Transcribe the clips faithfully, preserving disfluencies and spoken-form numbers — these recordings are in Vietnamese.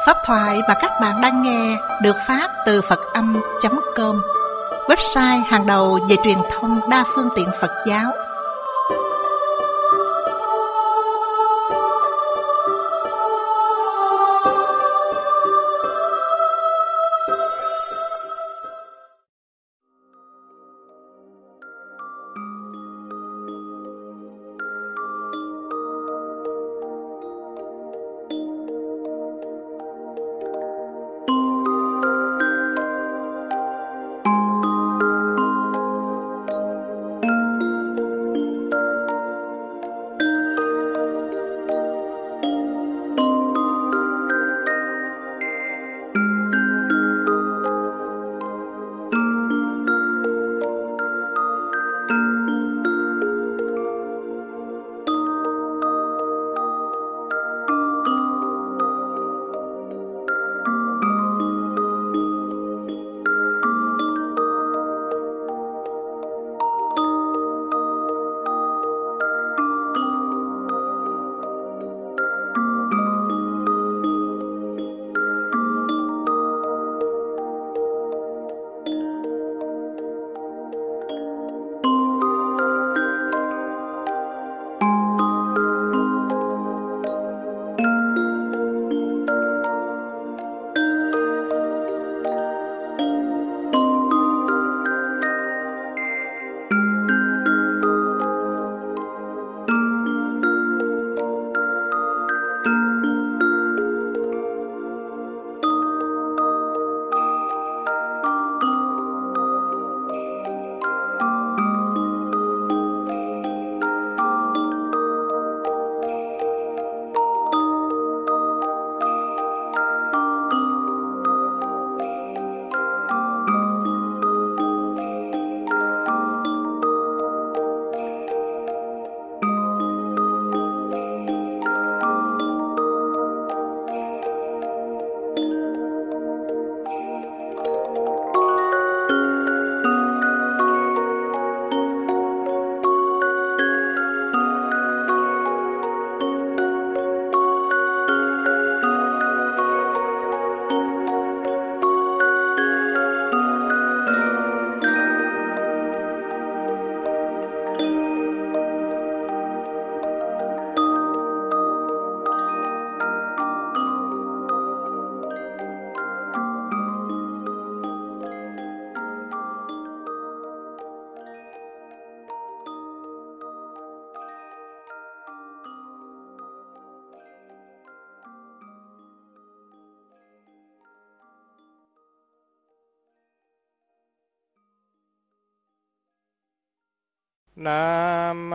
Pháp thoại mà các bạn đang nghe được phát từ Phật Âm chấm com, website hàng đầu về truyền thông đa phương tiện Phật giáo. Nam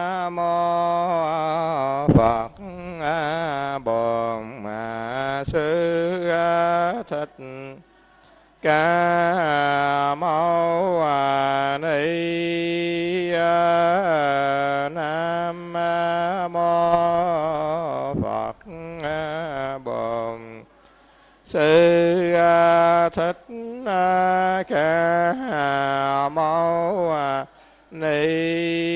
mô Phật Bổn Sư Thích Ca Mâu Ni. Nam mô Phật Bổn Sư Thích Ca Mâu Ni.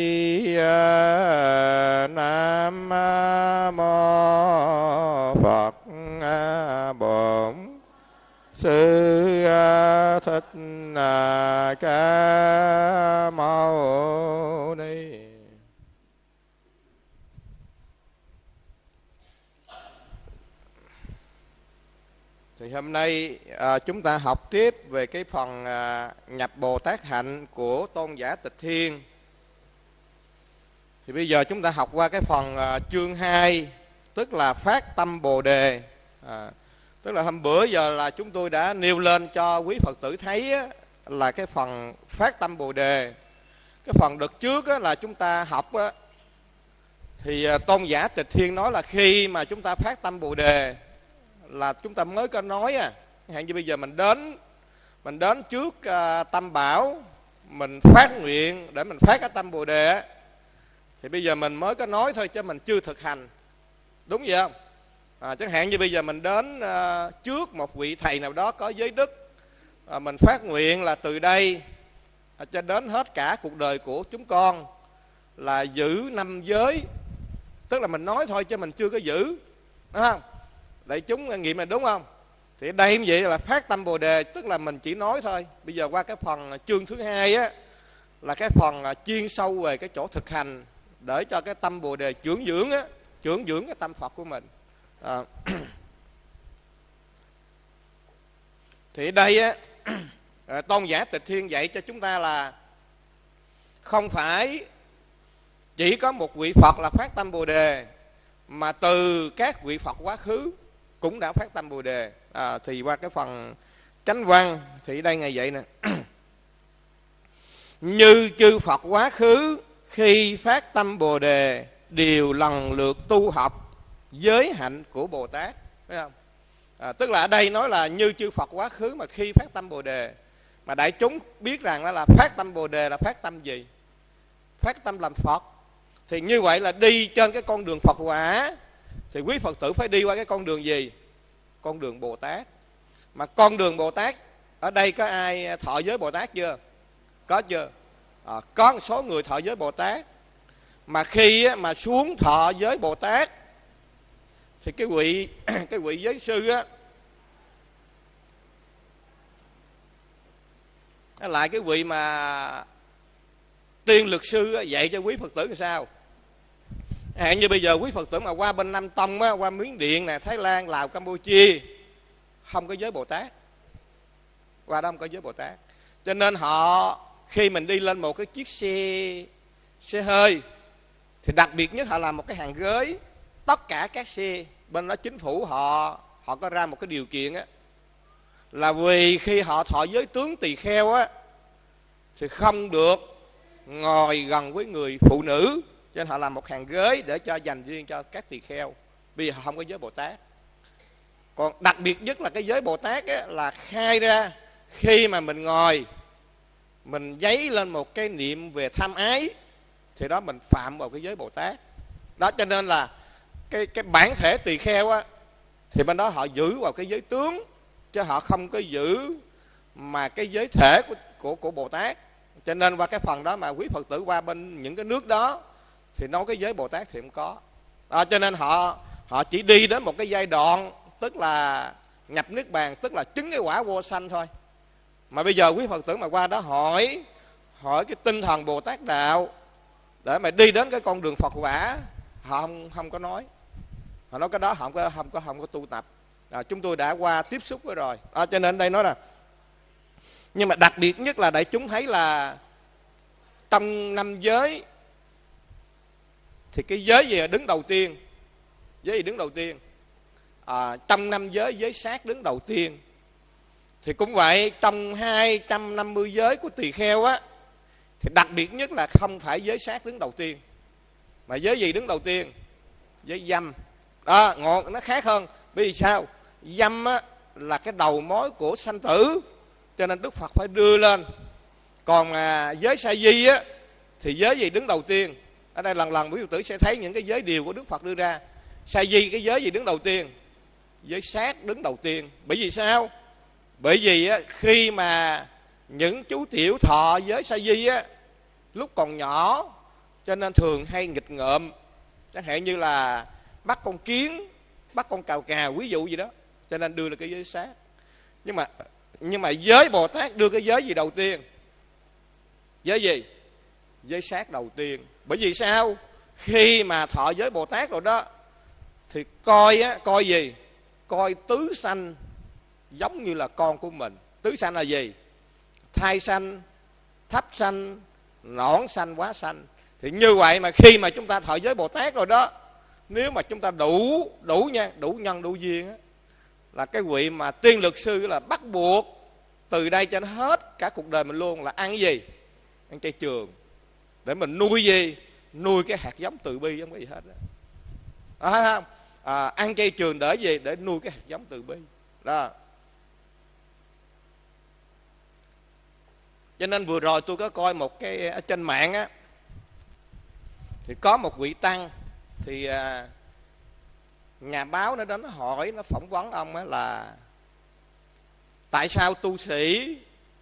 Nam mô Phật Bổn Sư Thích Ca Mâu Ni. Thì hôm nay à, chúng ta học tiếp về cái phần à, nhập Bồ Tát hạnh của Tôn giả Tịch Thiên. Thì bây giờ chúng ta học qua cái phần à, chương hai, tức là phát tâm Bồ Đề. À, tức là hôm bữa giờ là chúng tôi đã nêu lên cho quý Phật tử thấy á, là cái phần phát tâm Bồ Đề. Cái phần đợt trước á, là chúng ta học á, thì à, Tôn giả Tịch Thiên nói là khi mà chúng ta phát tâm Bồ Đề là chúng ta mới có nói à, hạn như bây giờ mình đến mình đến trước uh, Tam Bảo, mình phát nguyện để mình phát cái tâm Bồ Đề á, thì bây giờ mình mới có nói thôi chứ mình chưa thực hành, đúng vậy không? À, chẳng hạn như bây giờ mình đến uh, trước một vị thầy nào đó có giới đức, uh, mình phát nguyện là từ đây uh, cho đến hết cả cuộc đời của chúng con là giữ năm giới, tức là mình nói thôi chứ mình chưa có giữ, đúng không? Đại chúng nghiệm là đúng không? Thì đây như vậy là phát tâm Bồ Đề, tức là mình chỉ nói thôi. Bây giờ qua cái phần chương thứ hai á, là cái phần chuyên sâu về cái chỗ thực hành, để cho cái tâm Bồ Đề trưởng dưỡng á, trưởng dưỡng cái tâm Phật của mình. À. Thì đây á, Tôn giả Tịch Thiên dạy cho chúng ta là không phải chỉ có một vị Phật là phát tâm Bồ Đề, mà từ các vị Phật quá khứ cũng đã phát tâm Bồ Đề. À, thì qua cái phần chánh văn thì đây ngày vậy nè. Như chư Phật quá khứ khi phát tâm Bồ Đề đều lần lượt tu học giới hạnh của Bồ Tát, phải không? À, tức là ở đây nói là như chư Phật quá khứ mà khi phát tâm Bồ Đề, mà đại chúng biết rằng đó là phát tâm Bồ Đề là phát tâm gì? Phát tâm làm Phật. Thì như vậy là đi trên cái con đường Phật quả, thì quý Phật tử phải đi qua cái con đường gì? Con đường Bồ Tát. Mà con đường Bồ Tát, ở đây có ai thọ giới Bồ Tát chưa? Có chưa? À, có một số người thọ giới Bồ Tát. Mà khi mà xuống thọ giới Bồ Tát thì cái vị cái vị giới sư á, lại cái vị mà tiên lực sư á, dạy cho quý Phật tử làm sao? Hạn như bây giờ quý Phật tử mà qua bên Nam Tông á, qua Miến Điện nè, Thái Lan, Lào, Campuchia, không có giới Bồ Tát. Qua đó không có giới Bồ Tát. Cho nên họ khi mình đi lên một cái chiếc xe xe hơi thì đặc biệt nhất họ làm một cái hàng ghế. Tất cả các xe bên đó chính phủ họ họ có ra một cái điều kiện á, là vì khi họ thọ giới tướng tỳ kheo á thì không được ngồi gần với người phụ nữ, cho nên họ làm một hàng ghế để cho dành riêng cho các tỳ kheo. Vì họ không có giới Bồ Tát. Còn đặc biệt nhất là cái giới Bồ Tát á, là khai ra khi mà mình ngồi mình dấy lên một cái niệm về tham ái thì đó mình phạm vào cái giới Bồ Tát. Đó, cho nên là cái cái bản thể tỳ kheo á thì bên đó họ giữ vào cái giới tướng, chứ họ không có giữ mà cái giới thể của của, của Bồ Tát. Cho nên qua cái phần đó mà quý Phật tử qua bên những cái nước đó thì nói cái giới Bồ Tát thì không có. Đó, cho nên họ họ chỉ đi đến một cái giai đoạn, tức là nhập niết bàn, tức là chứng cái quả vô sanh thôi. Mà bây giờ quý Phật tử mà qua đó hỏi hỏi cái tinh thần Bồ Tát đạo để mà đi đến cái con đường Phật quả, họ không không có nói. Họ nói cái đó họ không có không có không có tu tập. À, chúng tôi đã qua tiếp xúc với rồi. À, cho nên đây nói là, nhưng mà đặc biệt nhất là đại chúng thấy là trong năm giới thì cái giới gì là đứng đầu tiên? Giới gì đứng đầu tiên? À, trong năm giới, giới sát đứng đầu tiên. Thì cũng vậy, trong hai trăm năm mươi giới của tỳ kheo á, thì đặc biệt nhất là không phải giới sát đứng đầu tiên, mà giới gì đứng đầu tiên? Giới dâm. Đó, ngọt nó khác hơn. Bởi vì sao? Dâm á, là cái đầu mối của sanh tử, cho nên Đức Phật phải đưa lên. Còn mà giới sa di á, thì giới gì đứng đầu tiên? Ở đây lần lần quý Phật tử sẽ thấy những cái giới điều của Đức Phật đưa ra. Sa di cái giới gì đứng đầu tiên? Giới sát đứng đầu tiên. Bởi vì sao? Bởi vì á, khi mà những chú tiểu thọ giới sa di á, lúc còn nhỏ cho nên thường hay nghịch ngợm, chẳng hạn như là bắt con kiến, bắt con cào cào, ví dụ gì đó, cho nên đưa ra cái giới sát. Nhưng mà nhưng mà giới Bồ Tát đưa cái giới gì đầu tiên? Giới gì? Giới sát đầu tiên. Bởi vì sao? Khi mà thọ giới Bồ Tát rồi đó thì coi á, coi gì? Coi tứ sanh giống như là con của mình. Tứ sanh là gì? Thai sanh, thấp sanh, nõn sanh, quá sanh. Thì như vậy mà khi mà chúng ta thọ giới Bồ Tát rồi đó, nếu mà chúng ta đủ đủ nha, đủ nhân đủ duyên á, là cái vị mà tiên lực sư là bắt buộc từ đây cho nó hết cả cuộc đời mình luôn là ăn gì? Ăn chay trường. Để mình nuôi gì? Nuôi cái hạt giống từ bi, không có gì hết đó. À, không? À, ăn chay trường để gì? Để nuôi cái hạt giống từ bi đó. Cho nên vừa rồi tôi có coi một cái ở trên mạng á, thì có một vị tăng, thì à, nhà báo nó đến nó hỏi, nó phỏng vấn ông á là tại sao tu sĩ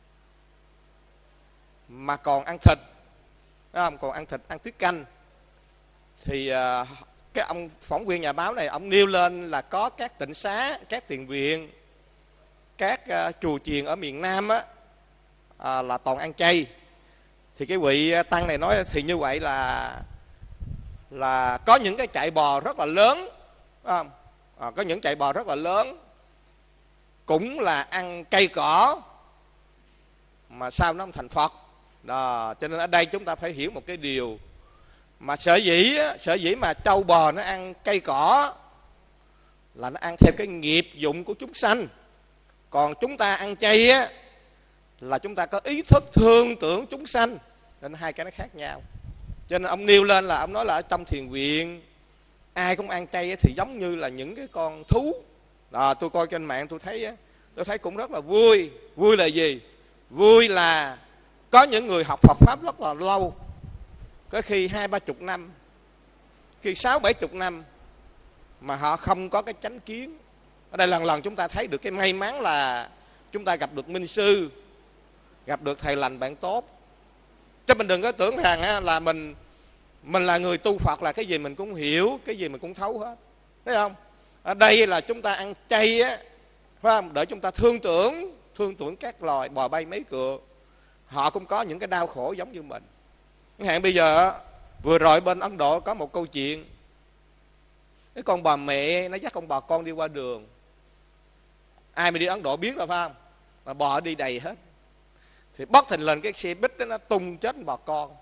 mà còn ăn thịt, không? Còn ăn thịt, ăn tiết canh, thì à, cái ông phóng viên nhà báo này ông nêu lên là có các tịnh xá, các thiền viện, các uh, chùa chiền ở miền Nam á, uh, là toàn ăn chay. Thì cái vị tăng này nói thì như vậy là là có những cái chạy bò rất là lớn, phải không? À, có những chạy bò rất là lớn cũng là ăn cây cỏ mà sao nó không thành Phật đó. Cho nên ở đây chúng ta phải hiểu một cái điều mà sở dĩ sở dĩ mà trâu bò nó ăn cây cỏ là nó ăn theo cái nghiệp dụng của chúng sanh, còn chúng ta ăn chay á là chúng ta có ý thức thương tưởng chúng sanh, nên hai cái nó khác nhau. Cho nên ông nêu lên là ông nói là ở trong thiền viện ai cũng ăn chay thì giống như là những cái con thú. À, tôi coi trên mạng tôi thấy tôi thấy cũng rất là vui. Vui là gì? Vui là có những người học Phật pháp rất là lâu, có khi hai ba chục năm, khi sáu bảy chục năm mà họ không có cái chánh kiến. Ở đây lần lần chúng ta thấy được cái may mắn là chúng ta gặp được minh sư, gặp được thầy lành bạn tốt. Chứ mình đừng có tưởng rằng là mình mình là người tu Phật là cái gì mình cũng hiểu, cái gì mình cũng thấu hết, thấy không? Ở đây là chúng ta ăn chay á, phải không? Để chúng ta thương tưởng, thương tưởng các loài bò bay mấy cựa, họ cũng có những cái đau khổ giống như mình. Chẳng hạn bây giờ vừa rồi bên Ấn Độ có một câu chuyện, cái con bà mẹ nó dắt con bò con đi qua đường. Ai mà đi Ấn Độ biết rồi phải không? Mà bò đi đầy hết, thì bất thình lình cái xe buýt đó nó tung chết bò con.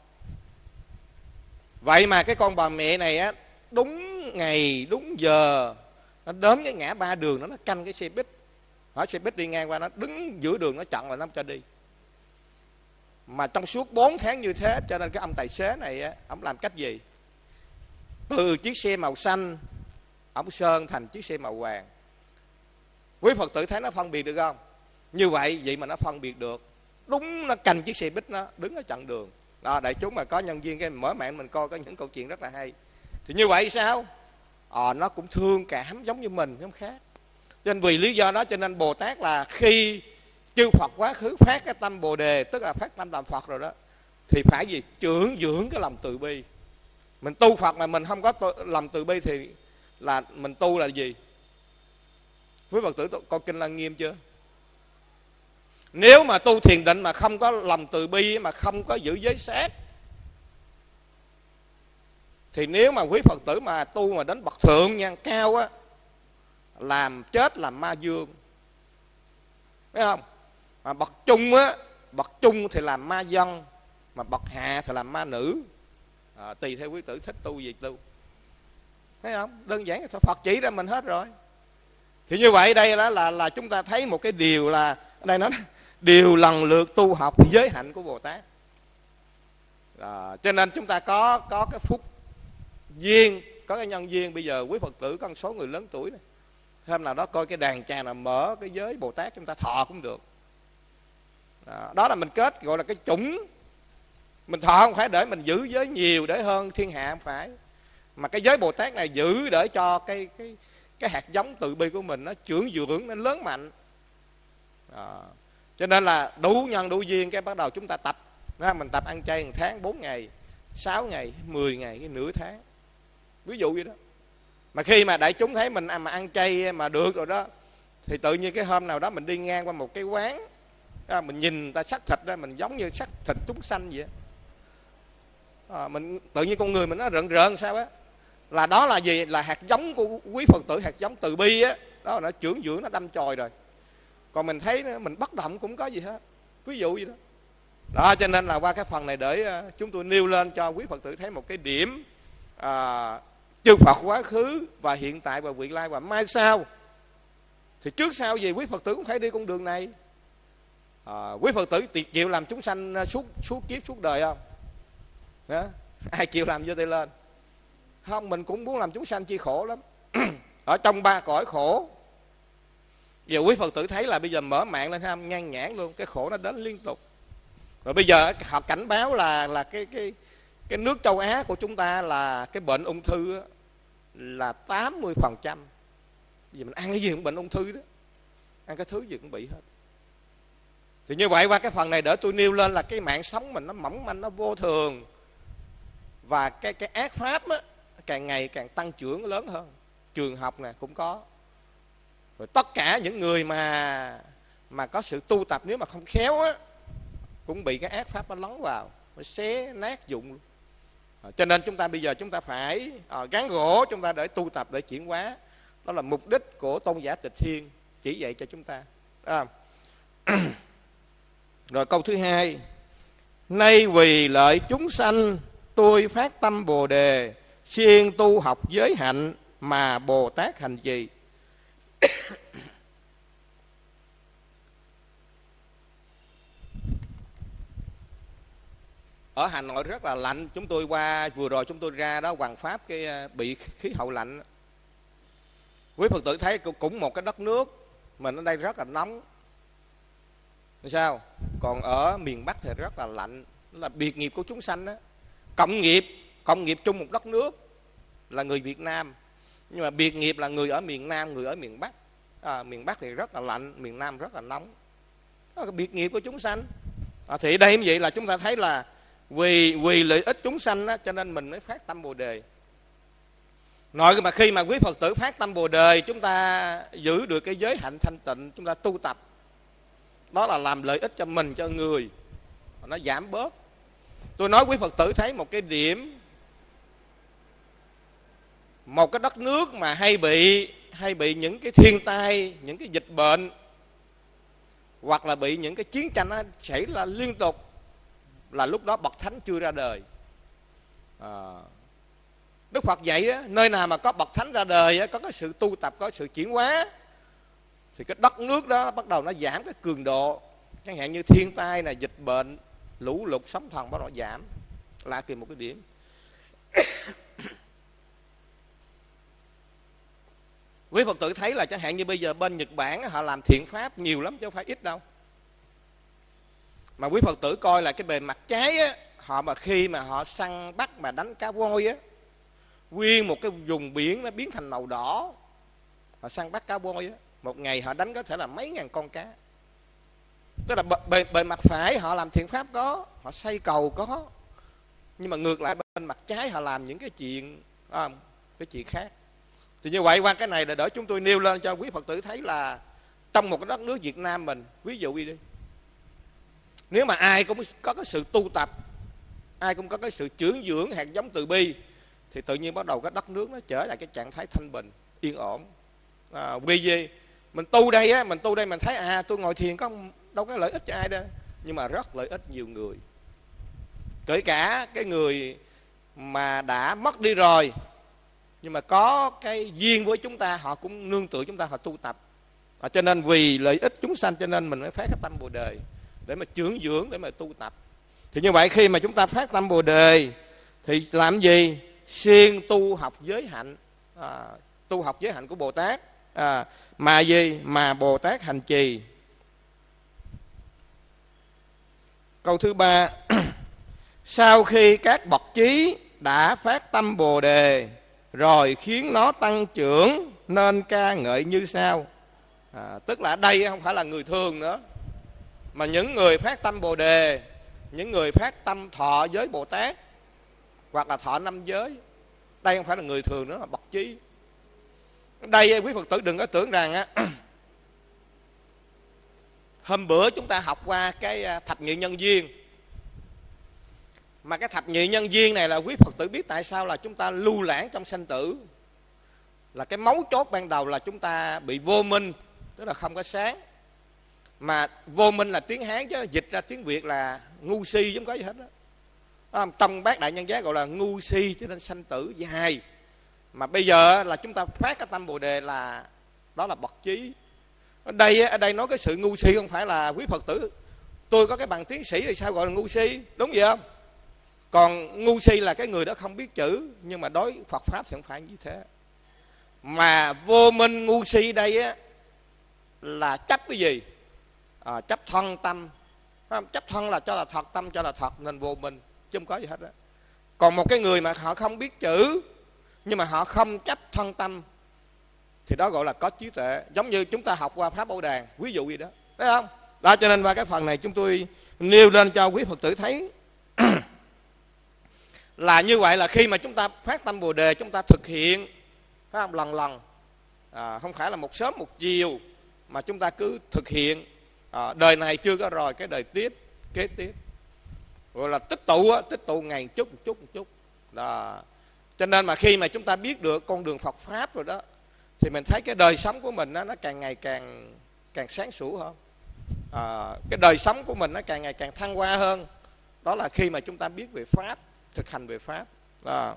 Vậy mà cái con bà mẹ này á, đúng ngày đúng giờ nó đến cái ngã ba đường đó, nó canh cái xe buýt. Hỏi xe buýt đi ngang qua, nó đứng giữa đường nó chặn là nó không cho đi. Mà trong suốt bốn tháng như thế, cho nên cái ông tài xế này á, ông làm cách gì? Từ chiếc xe màu xanh ông sơn thành chiếc xe màu vàng. Quý Phật tử thấy nó phân biệt được không? Như vậy vậy mà nó phân biệt được. Đúng nó canh chiếc xe buýt, nó đứng ở chặn đường đó. Đại chúng mà có nhân viên cái mở mạng mình coi có những câu chuyện rất là hay. Thì như vậy sao? Ờ, nó cũng thương cảm giống như mình, không khác. Cho nên vì lý do đó cho nên Bồ Tát là khi chư Phật quá khứ phát cái tâm Bồ Đề, tức là phát tâm làm Phật rồi đó, thì phải gì? Trưởng dưỡng cái lòng từ bi. Mình tu Phật mà mình không có lòng từ bi thì là mình tu là gì? Quý Phật tử coi Kinh Lăng Nghiêm chưa? Nếu mà tu thiền định mà không có lòng từ bi, mà không có giữ giới sát, thì nếu mà quý Phật tử mà tu mà đến bậc thượng nhân cao á, làm chết làm ma dương, thấy không? Mà bậc trung á, bậc trung thì làm ma dân, mà bậc hạ thì làm ma nữ. À, tùy theo quý tử thích tu gì tu, thấy không? Đơn giản thôi, Phật chỉ ra mình hết rồi. Thì như vậy đây là là, là chúng ta thấy một cái điều là ở đây nói điều lần lượt tu học giới hạnh của Bồ Tát. À, cho nên chúng ta có có cái phúc duyên, có cái nhân duyên. Bây giờ quý Phật tử có một số người lớn tuổi này, hôm nào đó coi cái đàn tràng nào mở cái giới Bồ Tát chúng ta thọ cũng được. À, đó là mình kết gọi là cái chủng. Mình thọ không phải để mình giữ giới nhiều để hơn thiên hạ, không phải, mà cái giới Bồ Tát này giữ để cho cái cái cái hạt giống từ bi của mình nó trưởng dưỡng, nó lớn mạnh. À, cho nên là đủ nhân đủ duyên cái bắt đầu chúng ta tập. Mình tập ăn chay một tháng bốn ngày, sáu ngày, mười ngày, cái nửa tháng, ví dụ vậy đó. Mà khi mà đại chúng thấy mình mà ăn chay mà được rồi đó, thì tự nhiên cái hôm nào đó mình đi ngang qua một cái quán, mình nhìn người ta xắt thịt đó, mình giống như xắt thịt chúng sanh vậy. À, mình tự nhiên con người mình nó rợn rợn sao á, là đó là gì? Là hạt giống của quý Phật tử, hạt giống từ bi á, đó là nó trưởng dưỡng, nó đâm chồi rồi. Còn mình thấy mình bất động cũng có gì hết, ví dụ vậy đó. Đó, cho nên là qua cái phần này để chúng tôi nêu lên cho quý Phật tử thấy một cái điểm à, chư Phật quá khứ và hiện tại và vị lai và mai sau. Thì trước sau gì quý Phật tử cũng phải đi con đường này. À, quý Phật tử chịu làm chúng sanh suốt suốt kiếp suốt đời không? Đó. Ai chịu làm vô tay lên? Không, mình cũng muốn làm chúng sanh chi khổ lắm. Ở trong ba cõi khổ, giờ quý Phật tử thấy là bây giờ mở mạng lên ham nhan nhãn luôn, cái khổ nó đến liên tục. Rồi bây giờ họ cảnh báo là là cái cái cái nước châu Á của chúng ta là cái bệnh ung thư là tám mươi phần trăm. Vì mình ăn cái gì cũng bệnh ung thư đó, ăn cái thứ gì cũng bị hết. Thì như vậy qua cái phần này để tôi nêu lên là cái mạng sống mình nó mỏng manh, nó vô thường, và cái cái ác pháp á, càng ngày càng tăng trưởng lớn hơn. Trường học nè cũng có. Rồi tất cả những người mà mà có sự tu tập, nếu mà không khéo á, cũng bị cái ác pháp nó lấn vào, nó xé nát dụng. À, cho nên chúng ta bây giờ chúng ta phải à, gắn gỗ chúng ta để tu tập, để chuyển hóa. Đó là mục đích của tôn giả Tịch Thiên chỉ dạy cho chúng ta. À. Rồi câu thứ hai: nay vì lợi chúng sanh, tôi phát tâm Bồ Đề, siêng tu học giới hạnh, mà Bồ Tát hành trì. Ở Hà Nội rất là lạnh. Chúng tôi qua vừa rồi chúng tôi ra đó Hoàng Pháp, cái bị khí hậu lạnh. Quý Phật tử thấy cũng một cái đất nước, mình ở đây rất là nóng. Sao? Còn ở miền Bắc thì rất là lạnh. Đó là biệt nghiệp của chúng sanh đó. Cộng nghiệp, cộng nghiệp chung một đất nước là người Việt Nam, nhưng mà biệt nghiệp là người ở miền Nam, người ở miền Bắc. À, miền Bắc thì rất là lạnh, miền Nam rất là nóng. Đó là biệt nghiệp của chúng sanh. À, thì đây như vậy là chúng ta thấy là vì vì lợi ích chúng sanh đó, cho nên mình mới phát tâm Bồ Đề. Nội mà khi mà quý Phật tử phát tâm Bồ Đề, chúng ta giữ được cái giới hạnh thanh tịnh, chúng ta tu tập, đó là làm lợi ích cho mình, cho người, nó giảm bớt. Tôi nói quý Phật tử thấy một cái điểm, một cái đất nước mà hay bị hay bị những cái thiên tai, những cái dịch bệnh, hoặc là bị những cái chiến tranh nó xảy ra liên tục, là lúc đó bậc thánh chưa ra đời. à, Đức Phật dạy á, nơi nào mà có bậc thánh ra đời á, có cái sự tu tập, có sự chuyển hóa, thì cái đất nước đó bắt đầu nó giảm cái cường độ. Chẳng hạn như thiên tai này, dịch bệnh, lũ lụt, sóng thần bắt đầu giảm. Là tìm một cái điểm. Quý Phật tử thấy là chẳng hạn như bây giờ bên Nhật Bản họ làm thiện pháp nhiều lắm chứ không phải ít đâu. Mà quý Phật tử coi là cái bề mặt trái á, họ mà khi mà họ săn bắt mà đánh cá voi á, nguyên một cái vùng biển nó biến thành màu đỏ. Họ săn bắt cá voi á, một ngày họ đánh có thể là mấy ngàn con cá. Tức là bề, bề mặt phải họ làm thiện pháp có, họ xây cầu có, nhưng mà ngược lại bên mặt trái họ làm những cái chuyện à, cái chuyện khác. Thì như vậy qua cái này là để chúng tôi nêu lên cho quý Phật tử thấy là trong một cái đất nước Việt Nam mình, ví dụ đi đi, nếu mà ai cũng có cái sự tu tập, ai cũng có cái sự chưởng dưỡng hạt giống từ bi, thì tự nhiên bắt đầu cái đất nước nó trở lại cái trạng thái thanh bình, yên ổn. À, vì gì? Mình tu đây á, mình tu đây mình thấy à tôi ngồi thiền có đâu có lợi ích cho ai đâu, nhưng mà rất lợi ích nhiều người. Kể cả cái người mà đã mất đi rồi, nhưng mà có cái duyên với chúng ta, họ cũng nương tựa chúng ta, họ tu tập. À, cho nên vì lợi ích chúng sanh cho nên mình mới phát cái tâm Bồ Đề để mà chưởng dưỡng, để mà tu tập. Thì như vậy khi mà chúng ta phát tâm Bồ Đề thì làm gì? Siêng tu học giới hạnh, à, tu học giới hạnh của Bồ Tát, à, mà gì? Mà Bồ Tát hành trì. Câu thứ ba: sau khi các bậc trí đã phát tâm Bồ Đề rồi khiến nó tăng trưởng, nên ca ngợi như sau. À, tức là đây không phải là người thường nữa, mà những người phát tâm Bồ Đề, những người phát tâm thọ giới Bồ Tát, hoặc là thọ năm giới, đây không phải là người thường nữa, là bậc trí. Đây quý Phật tử đừng có tưởng rằng á, hôm bữa chúng ta học qua cái thập nhị nhân duyên, mà cái thập nhị nhân duyên này là quý Phật tử biết tại sao là chúng ta lưu lãng trong sanh tử. Là cái mấu chốt ban đầu là chúng ta bị vô minh, tức là không có sáng. Mà vô minh là tiếng Hán chứ dịch ra tiếng Việt là ngu si, chứ không có gì hết đó. Trong Bát Đại Nhân Giác gọi là ngu si, cho nên sanh tử dài. Mà bây giờ là chúng ta phát cái tâm Bồ Đề là đó là bậc trí. Ở đây, ở đây nói cái sự ngu si không phải là quý Phật tử tôi có cái bằng tiến sĩ thì sao gọi là ngu si, đúng vậy không? Còn ngu si là cái người đó không biết chữ, nhưng mà đối Phật Pháp thì không phải như thế. Mà vô minh ngu si đây á, là chấp cái gì? À, chấp thân tâm. Chấp thân là cho là thật, tâm cho là thật, nên vô minh, chứ không có gì hết đó. Còn một cái người mà họ không biết chữ, nhưng mà họ không chấp thân tâm, thì đó gọi là có trí tuệ. Giống như chúng ta học qua Pháp Bảo Đàn, ví dụ gì đó, thấy không? Đó, cho nên qua cái phần này chúng tôi nêu lên cho quý Phật tử thấy là như vậy là khi mà chúng ta phát tâm Bồ Đề, chúng ta thực hiện, phải không, lần lần, à, không phải là một sớm một chiều, mà chúng ta cứ thực hiện. À, đời này chưa có rồi, cái đời tiếp kế tiếp, gọi là tích tụ á, tích tụ ngày chút một chút một chút đó. Cho nên mà khi mà chúng ta biết được con đường Phật pháp rồi đó, thì mình thấy cái đời sống của mình đó, nó càng ngày càng càng sáng sủa hơn. À, cái đời sống của mình nó càng ngày càng thăng hoa hơn. Đó là khi mà chúng ta biết về pháp, thực hành về pháp đó.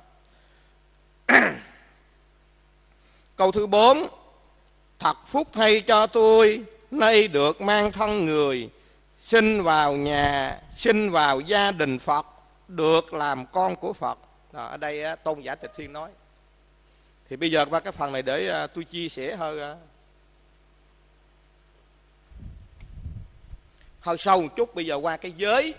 Câu thứ bốn: thật phúc thay cho tôi, nay được mang thân người, sinh vào nhà, sinh vào gia đình Phật, được làm con của Phật. Đó, ở đây Tôn giả Tịch Thiên nói. Thì bây giờ qua cái phần này để tôi chia sẻ hơi hơi sâu một chút. Bây giờ qua cái giới.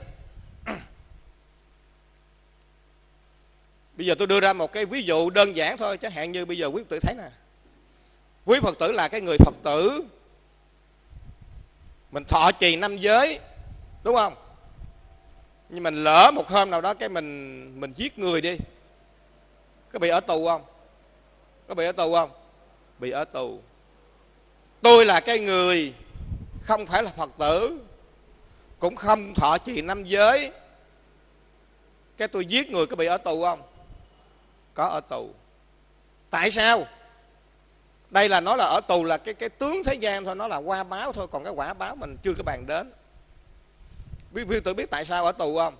Bây giờ tôi đưa ra một cái ví dụ đơn giản thôi. Chẳng hạn như bây giờ quý Phật tử thấy nè, quý Phật tử là cái người Phật tử, mình thọ trì năm giới, đúng không? Nhưng mình lỡ một hôm nào đó cái mình mình giết người đi, có bị ở tù không? Có bị ở tù không? Bị ở tù. Tôi là cái người không phải là Phật tử, cũng không thọ trì năm giới, cái tôi giết người, có bị ở tù không? Có ở tù. Tại sao? Đây là nói là ở tù là cái cái tướng thế gian thôi, nó là qua báo thôi, còn cái quả báo mình chưa có bàn đến. Quý vị tự biết tại sao ở tù không?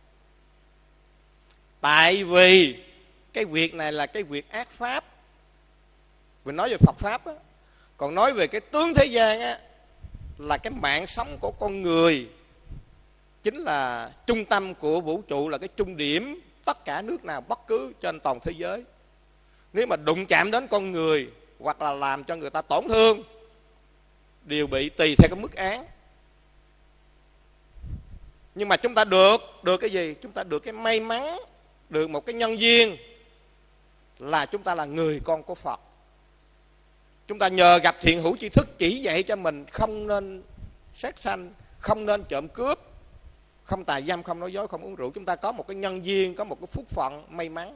Tại vì cái việc này là cái việc ác pháp. Mình nói về Phật pháp á. Còn nói về cái tướng thế gian á, là cái mạng sống của con người, chính là trung tâm của vũ trụ, là cái trung điểm tất cả nước nào bất cứ trên toàn thế giới. Nếu mà đụng chạm đến con người hoặc là làm cho người ta tổn thương, đều bị tùy theo cái mức án. Nhưng mà chúng ta được được cái gì? Chúng ta được cái may mắn, được một cái nhân duyên là chúng ta là người con của Phật. Chúng ta nhờ gặp thiện hữu tri thức chỉ dạy cho mình không nên sát sanh, không nên trộm cướp, không tà dâm, không nói dối, không uống rượu. Chúng ta có một cái nhân duyên, có một cái phúc phận may mắn.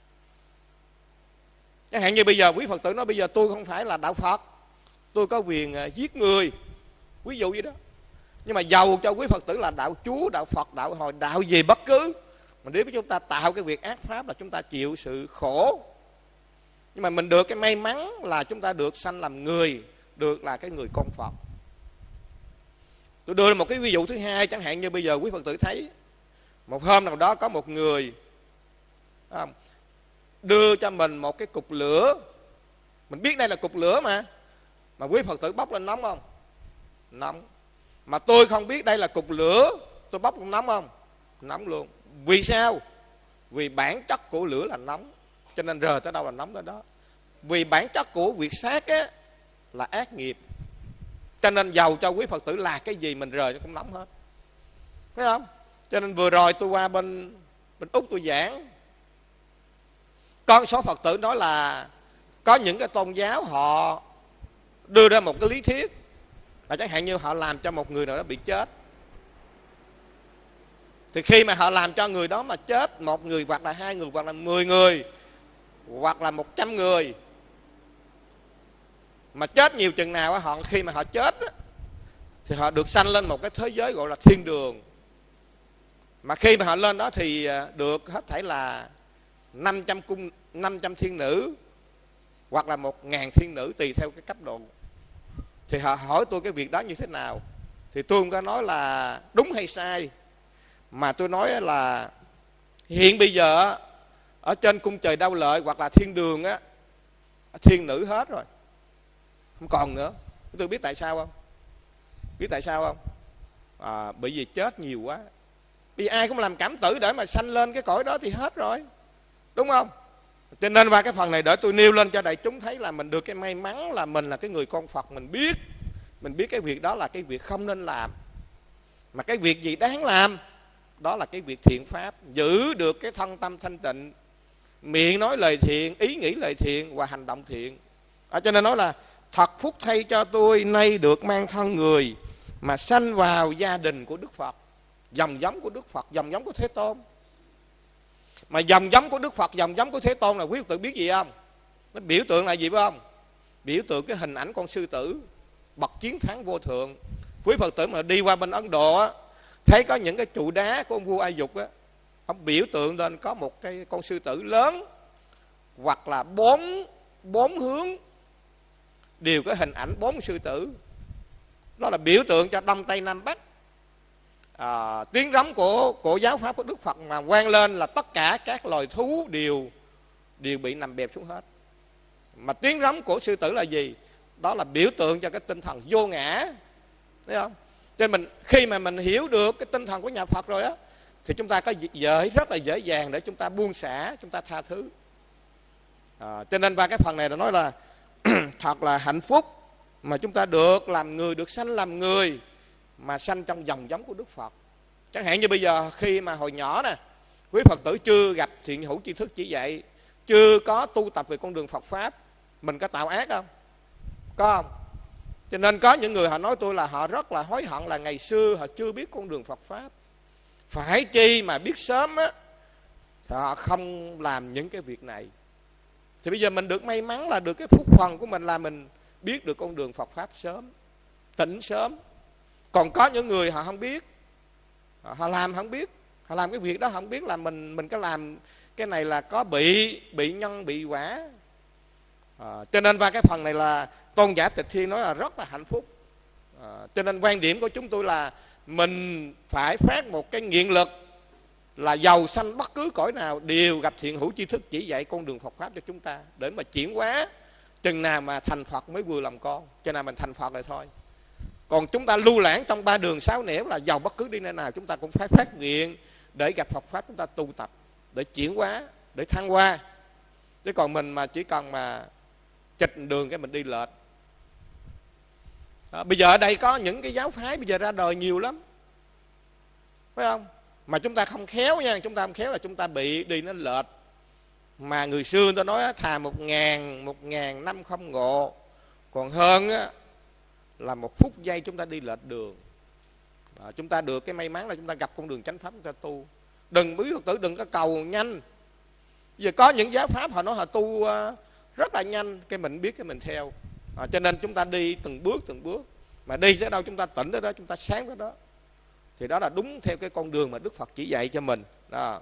Chẳng hạn như bây giờ quý Phật tử nói bây giờ tôi không phải là đạo Phật, tôi có quyền giết người, ví dụ vậy đó. Nhưng mà giàu cho quý Phật tử là đạo Chúa, đạo Phật, đạo Hồi, đạo gì bất cứ, mà nếu chúng ta tạo cái việc ác pháp là chúng ta chịu sự khổ. Nhưng mà mình được cái may mắn là chúng ta được sanh làm người, được là cái người con Phật. Tôi đưa ra một cái ví dụ thứ hai. Chẳng hạn như bây giờ quý Phật tử thấy một hôm nào đó có một người không, đưa cho mình một cái cục lửa. Mình biết đây là cục lửa mà Mà quý Phật tử bốc lên nóng không? Nóng. Mà tôi không biết đây là cục lửa, tôi bốc lên nóng không? Nóng luôn. Vì sao? Vì bản chất của lửa là nóng, cho nên rờ tới đâu là nóng tới đó. Vì bản chất của việc sát á là ác nghiệp, cho nên giàu cho quý Phật tử là cái gì mình rờ cũng nóng hết, thấy không? Cho nên vừa rồi tôi qua bên bên Úc tôi giảng, có số Phật tử nói là có những cái tôn giáo họ đưa ra một cái lý thuyết là chẳng hạn như họ làm cho một người nào đó bị chết, thì khi mà họ làm cho người đó mà chết, một người hoặc là hai người hoặc là mười người hoặc là một trăm người, mà chết nhiều chừng nào họ khi mà họ chết thì họ được sanh lên một cái thế giới gọi là thiên đường. Mà khi mà họ lên đó thì được hết thảy là năm trăm cung, năm trăm thiên nữ hoặc là một ngàn thiên nữ, tùy theo cái cấp độ. Thì họ hỏi tôi cái việc đó như thế nào, thì tôi không có nói là đúng hay sai, mà tôi nói là hiện bây giờ ở trên cung trời Đau Lợi hoặc là thiên đường á, thiên nữ hết rồi, không còn nữa. Tôi biết tại sao không? Biết tại sao không? À, bởi vì chết nhiều quá. Vì ai cũng làm cảm tử để mà sanh lên cái cõi đó thì hết rồi, đúng không? Cho nên qua cái phần này để tôi nêu lên cho đại chúng thấy là mình được cái may mắn là mình là cái người con Phật. Mình biết Mình biết cái việc đó là cái việc không nên làm, mà cái việc gì đáng làm đó là cái việc thiện pháp. Giữ được cái thân tâm thanh tịnh, miệng nói lời thiện, ý nghĩ lời thiện và hành động thiện. À, cho nên nói là thật phúc thay cho tôi, nay được mang thân người mà sanh vào gia đình của Đức Phật, dòng giống của Đức Phật, dòng giống của Thế Tôn. Mà dòng giống của Đức Phật, dòng giống của Thế Tôn là quý Phật tử biết gì không? Nó biểu tượng là gì phải không? Biểu tượng cái hình ảnh con sư tử bậc chiến thắng vô thượng. Quý Phật tử mà đi qua bên Ấn Độ á, thấy có những cái trụ đá của ông vua Ai Dục á, ông biểu tượng lên có một cái con sư tử lớn, hoặc là bốn bốn hướng đều có hình ảnh bốn sư tử. Đó là biểu tượng cho Đông Tây Nam Bắc. À, tiếng rống của của giáo pháp của Đức Phật mà vang lên là tất cả các loài thú đều đều bị nằm bẹp xuống hết. Mà tiếng rống của sư tử là gì? Đó là biểu tượng cho cái tinh thần vô ngã, thấy không? Cho nên mình khi mà mình hiểu được cái tinh thần của nhà Phật rồi á, thì chúng ta có dễ, rất là dễ dàng để chúng ta buông xả, chúng ta tha thứ. À, cho nên qua cái phần này là nói là thật là hạnh phúc mà chúng ta được làm người, được sanh làm người mà sanh trong dòng giống của Đức Phật. Chẳng hạn như bây giờ khi mà hồi nhỏ nè, quý Phật tử chưa gặp thiện hữu tri thức chỉ dạy, chưa có tu tập về con đường Phật Pháp, mình có tạo ác không? Có không? Cho nên có những người họ nói tôi là họ rất là hối hận là ngày xưa họ chưa biết con đường Phật Pháp. Phải chi mà biết sớm á, thì họ không làm những cái việc này. Thì bây giờ mình được may mắn là được cái phúc phần của mình là mình biết được con đường Phật Pháp sớm, tỉnh sớm. Còn có những người họ không biết, họ làm không biết, họ làm cái việc đó không biết là mình mình có làm cái này là có bị bị nhân bị quả. À, cho nên qua cái phần này là Tôn giả Tịch Thiên nói là rất là hạnh phúc. À, cho nên quan điểm của chúng tôi là mình phải phát một cái nguyện lực là giàu sanh bất cứ cõi nào đều gặp thiện hữu tri thức chỉ dạy con đường Phật Pháp cho chúng ta, để mà chuyển hóa. Chừng nào mà thành Phật mới vừa làm con, chừng nào mình thành Phật rồi thôi. Còn chúng ta lưu lãng trong ba đường sáu nẻo là giàu bất cứ đi nơi nào, chúng ta cũng phải phát nguyện để gặp Phật Pháp, chúng ta tu tập để chuyển hóa, để thăng hoa. Chứ còn mình mà chỉ cần mà chịch đường cái mình đi lệch. À, bây giờ ở đây có những cái giáo phái bây giờ ra đời nhiều lắm, phải không? Mà chúng ta không khéo nha, chúng ta không khéo là chúng ta bị đi nó lệch. Mà người xưa người ta nói thà một ngàn một ngàn năm không ngộ, còn hơn á, là một phút giây chúng ta đi lệch đường. À, chúng ta được cái may mắn là chúng ta gặp con đường chánh pháp, chúng ta tu. Đừng, quý Phật tử đừng có cầu nhanh. Giờ có những giáo pháp họ nói họ tu uh, rất là nhanh, cái mình biết cái mình theo. À, cho nên chúng ta đi từng bước từng bước, mà đi tới đâu chúng ta tỉnh tới đó, chúng ta sáng tới đó, thì đó là đúng theo cái con đường mà Đức Phật chỉ dạy cho mình đó.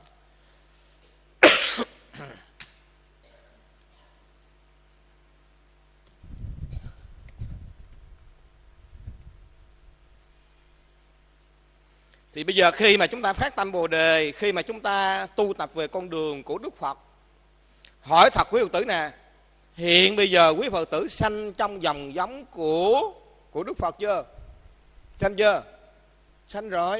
Thì bây giờ khi mà chúng ta phát tâm Bồ Đề, khi mà chúng ta tu tập về con đường của Đức Phật, hỏi thật quý Phật tử nè, hiện bây giờ quý Phật tử sanh trong dòng giống của của Đức Phật chưa? Sanh chưa? Sanh rồi.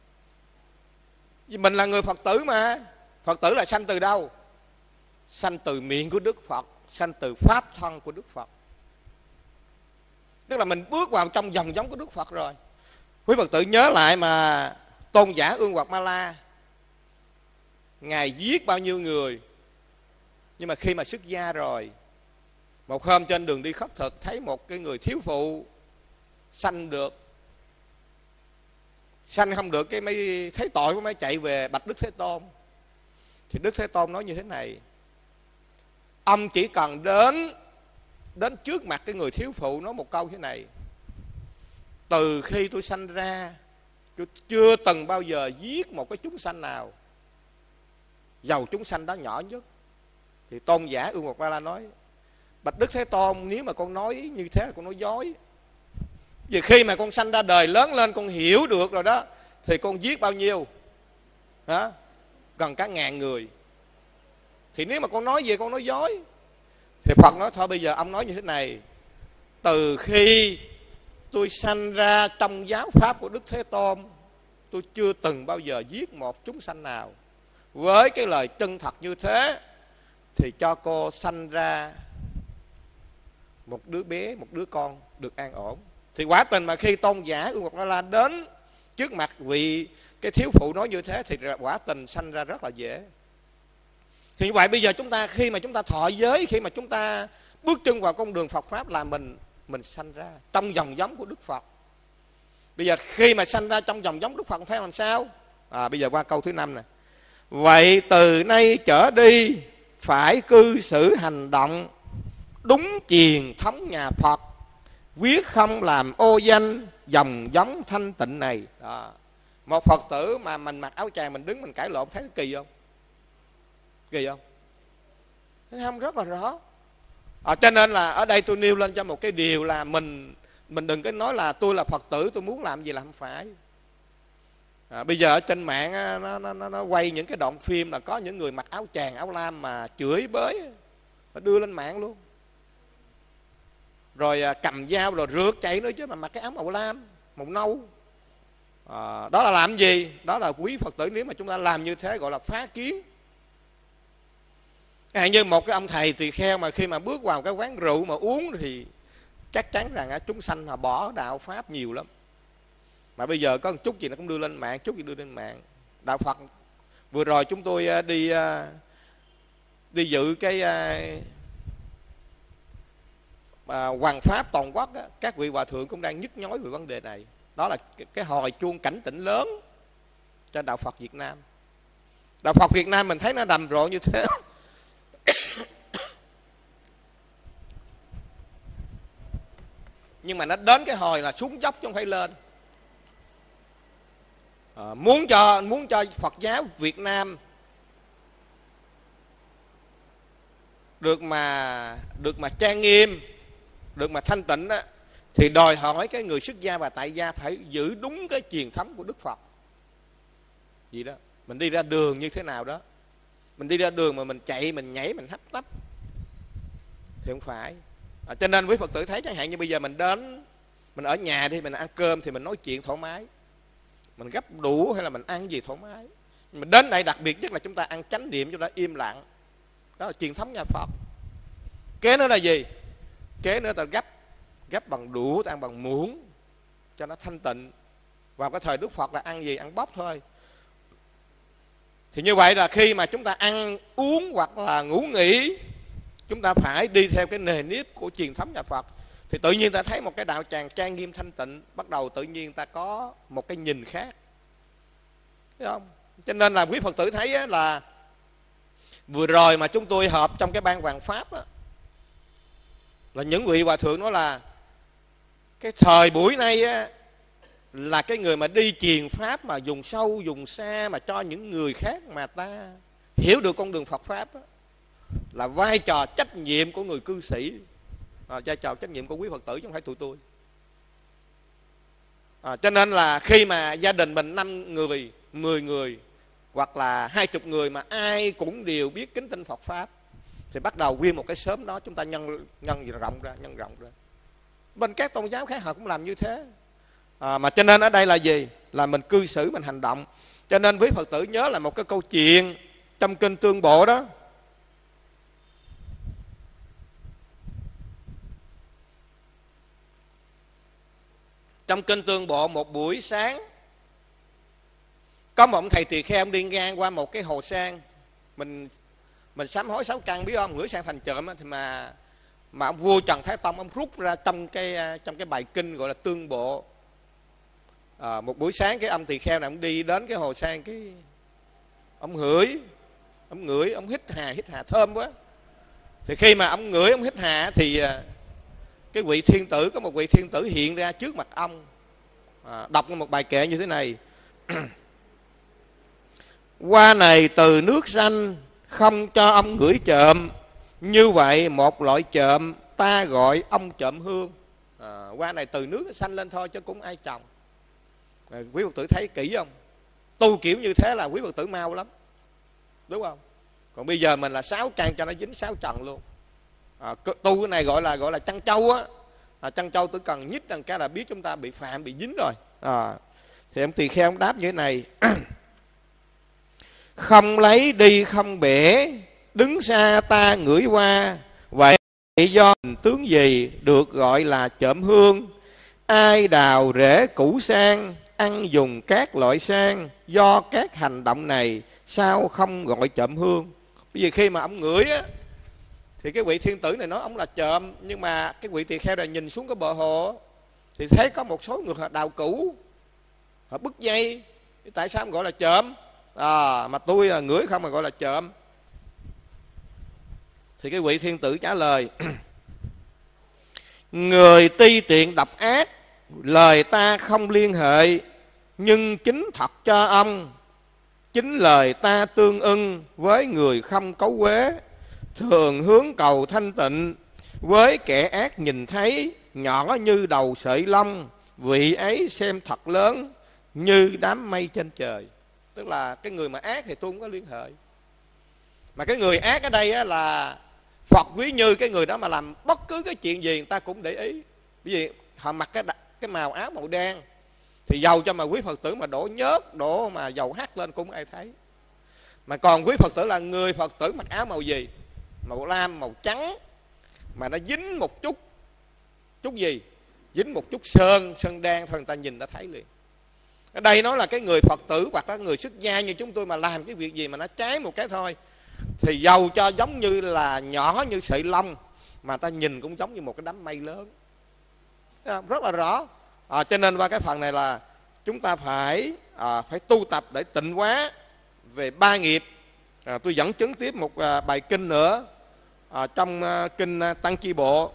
Vì mình là người Phật tử mà. Phật tử là sanh từ đâu? Sanh từ miệng của Đức Phật, sanh từ pháp thân của Đức Phật. Tức là mình bước vào trong dòng giống của Đức Phật rồi. Quý Phật tử nhớ lại mà Tôn giả Ương Quạt Ma La, Ngài giết bao nhiêu người, nhưng mà khi mà xuất gia rồi, một hôm trên đường đi khất thực thấy một cái người thiếu phụ sanh được, sanh không được, cái mới thấy tội, mới chạy về bạch Đức Thế Tôn. Thì Đức Thế Tôn nói như thế này: ông chỉ cần đến đến trước mặt cái người thiếu phụ nói một câu thế này: từ khi tôi sanh ra, tôi chưa từng bao giờ giết một cái chúng sanh nào, dầu chúng sanh đó nhỏ nhất. Thì Tôn giả Ương Quạt Ma La nói: bạch Đức Thế Tôn, nếu mà con nói như thế là con nói dối. Vì khi mà con sanh ra đời lớn lên, con hiểu được rồi đó, thì con giết bao nhiêu? Hả? Gần cả ngàn người. Thì nếu mà con nói gì con nói dối. Thì Phật nói thôi bây giờ ông nói như thế này: từ khi tôi sanh ra trong giáo pháp của Đức Thế Tôn, tôi chưa từng bao giờ giết một chúng sanh nào. Với cái lời chân thật như thế, thì cho cô sanh ra một đứa bé, một đứa con được an ổn. Thì quả tình mà khi Tôn giả Ương Quạt Ma La đến trước mặt vị cái thiếu phụ nói như thế, thì quả tình sanh ra rất là dễ. Thì như vậy bây giờ chúng ta, khi mà chúng ta thọ giới, khi mà chúng ta bước chân vào con đường Phật Pháp, là mình mình sanh ra trong dòng giống của Đức Phật. Bây giờ khi mà sanh ra trong dòng giống Đức Phật phải làm sao? À, bây giờ qua câu thứ năm nè: Vậy từ nay trở đi phải cư xử hành động đúng truyền thống nhà Phật, quyết không làm ô danh dòng giống thanh tịnh này. Đó. Một Phật tử mà mình mặc áo chàng mình đứng mình cãi lộn, thấy kỳ không? Kỳ không? Thấy không? Rất là rõ. À, cho nên là ở đây tôi nêu lên cho một cái điều là mình mình đừng có nói là tôi là Phật tử, tôi muốn làm gì là không phải. À, bây giờ ở trên mạng nó, nó, nó, nó quay những cái đoạn phim là có những người mặc áo chàng áo lam mà chửi bới, nó đưa lên mạng luôn. Rồi à, cầm dao rồi rượt chạy nữa chứ, mà mặc cái áo màu lam màu nâu. À, đó là làm gì? Đó là quý Phật tử, nếu mà chúng ta làm như thế gọi là phá kiến. Hạn như một cái ông thầy tỳ kheo mà khi mà bước vào cái quán rượu mà uống thì chắc chắn rằng chúng sanh họ bỏ đạo Pháp nhiều lắm. Mà bây giờ có một chút gì nó cũng đưa lên mạng, chút gì đưa lên mạng. Đạo Phật vừa rồi chúng tôi đi đi dự cái à, Hoàng Pháp toàn quốc á, các vị hòa thượng cũng đang nhức nhối về vấn đề này. Đó là cái, cái hồi chuông cảnh tỉnh lớn cho đạo Phật Việt Nam. Đạo Phật Việt Nam mình thấy nó rầm rộ như thế. Nhưng mà nó đến cái hồi là xuống dốc chứ không phải lên. À, muốn cho muốn cho Phật giáo Việt Nam được mà được mà trang nghiêm, được mà thanh tịnh đó, thì đòi hỏi cái người xuất gia và tại gia phải giữ đúng cái truyền thống của Đức Phật. Gì đó, mình đi ra đường như thế nào đó, mình đi ra đường mà mình chạy, mình nhảy, mình hấp tấp thì không phải. À, cho nên quý Phật tử thấy chẳng hạn như bây giờ mình đến, mình ở nhà đi, mình ăn cơm thì mình nói chuyện thoải mái, mình gấp đủ hay là mình ăn gì thoải mái. Mình đến đây đặc biệt nhất là chúng ta ăn chánh niệm, chúng ta im lặng. Đó là truyền thống nhà Phật. Kế nữa là gì? Kế nữa ta gấp gấp bằng đũa, ta ăn bằng muỗng cho nó thanh tịnh. Vào cái thời Đức Phật là ăn gì? Ăn bóc thôi. Thì như vậy là khi mà chúng ta ăn uống hoặc là ngủ nghỉ, chúng ta phải đi theo cái nề nếp của truyền thống nhà Phật. Thì tự nhiên ta thấy một cái đạo tràng trang nghiêm thanh tịnh, bắt đầu tự nhiên ta có một cái nhìn khác. Thấy không? Cho nên là quý Phật tử thấy là vừa rồi mà chúng tôi họp trong cái ban Hoàng Pháp á, là những vị hòa thượng nói là cái thời buổi nay á, là cái người mà đi truyền Pháp mà dùng sâu dùng xa mà cho những người khác mà ta hiểu được con đường Phật Pháp á, là vai trò trách nhiệm của người cư sĩ, à, vai trò trách nhiệm của quý Phật tử chứ không phải tụi tôi. À, cho nên là khi mà gia đình mình năm người, mười người hoặc là hai chục người mà ai cũng đều biết kính tin Phật Pháp thì bắt đầu nguyên một cái xóm đó chúng ta nhân nhân rộng ra, nhân rộng ra. Bên các tôn giáo khác họ cũng làm như thế. À, mà cho nên ở đây là gì? Là mình cư xử, mình hành động. Cho nên quý Phật tử nhớ là một cái câu chuyện trong kinh Tương Bộ đó. Trong kinh Tương Bộ một buổi sáng, có một ông thầy tỳ kheo đi ngang qua một cái hồ sen. Mình mình sám hối sáu căn biết không? Ngửi sang thành trộm thì mà mà ông vua Trần Thái Tông ông rút ra trong cái trong cái bài kinh gọi là Tương Bộ. À, một buổi sáng cái ông tỳ kheo này ông đi đến cái hồ sen, cái ông ngửi, ông ngửi, ông hít hà hít hà thơm quá. Thì khi mà ông ngửi, ông hít hà thì cái vị thiên tử, có một vị thiên tử hiện ra trước mặt ông, à, đọc một bài kệ như thế này. Hoa này từ nước xanh, không cho ông ngửi trộm, như vậy một loại trộm ta gọi ông trộm hương. À, hoa này từ nước xanh lên thôi chứ cũng ai trồng. À, quý Phật tử thấy kỹ không? Tu kiểu như thế là quý Phật tử mau lắm, đúng không? Còn bây giờ mình là sáu căn cho nó dính sáu trần luôn. À, tu cái này gọi là gọi là chăn trâu á. À, chăn trâu tử cần nhích rằng cái là biết chúng ta bị phạm, bị dính rồi. À, thì ông tỳ kheo ông đáp như thế này. Không lấy đi không bể, đứng xa ta ngửi qua, vậy do tướng gì được gọi là trộm hương? Ai đào rễ củ sang, ăn dùng các loại sang, do các hành động này sao không gọi trộm hương? Bởi vì khi mà ông ngửi á, thì cái vị thiên tử này nói ông là trộm, nhưng mà cái vị tỳ kheo này nhìn xuống cái bờ hồ thì thấy có một số người họ đào củ, họ bứt dây. Tại sao ông gọi là trộm? à, mà tôi à, ngửi không mà gọi là trộm. Thì cái vị thiên tử trả lời: người ti tiện độc ác, lời ta không liên hệ, nhưng chính thật cho ông. Chính lời ta tương ưng với người không cấu quế, thường hướng cầu thanh tịnh, với kẻ ác nhìn thấy nhỏ như đầu sợi lông, vị ấy xem thật lớn như đám mây trên trời. Tức là cái người mà ác thì tôi không có liên hệ, mà cái người ác ở đây á là Phật ví như cái người đó mà làm bất cứ cái chuyện gì người ta cũng để ý. Bởi vì họ mặc cái cái màu áo màu đen, thì dầu cho mà quý Phật tử mà đổ nhớt, đổ mà dầu hắt lên cũng ai thấy. Mà còn quý Phật tử là người Phật tử mặc áo màu gì? Màu lam, màu trắng, mà nó dính một chút chút gì? Dính một chút sơn, sơn đen thôi người ta nhìn ta thấy liền. Ở đây nói là cái người Phật tử hoặc là người xuất gia như chúng tôi mà làm cái việc gì mà nó trái một cái thôi, thì dầu cho giống như là nhỏ như sợi lông, mà ta nhìn cũng giống như một cái đám mây lớn, rất là rõ. À, cho nên qua cái phần này là chúng ta phải à, phải tu tập để tịnh hóa về ba nghiệp. À, tôi dẫn chứng tiếp một à, bài kinh nữa à, trong à, kinh à, Tăng Chi Bộ.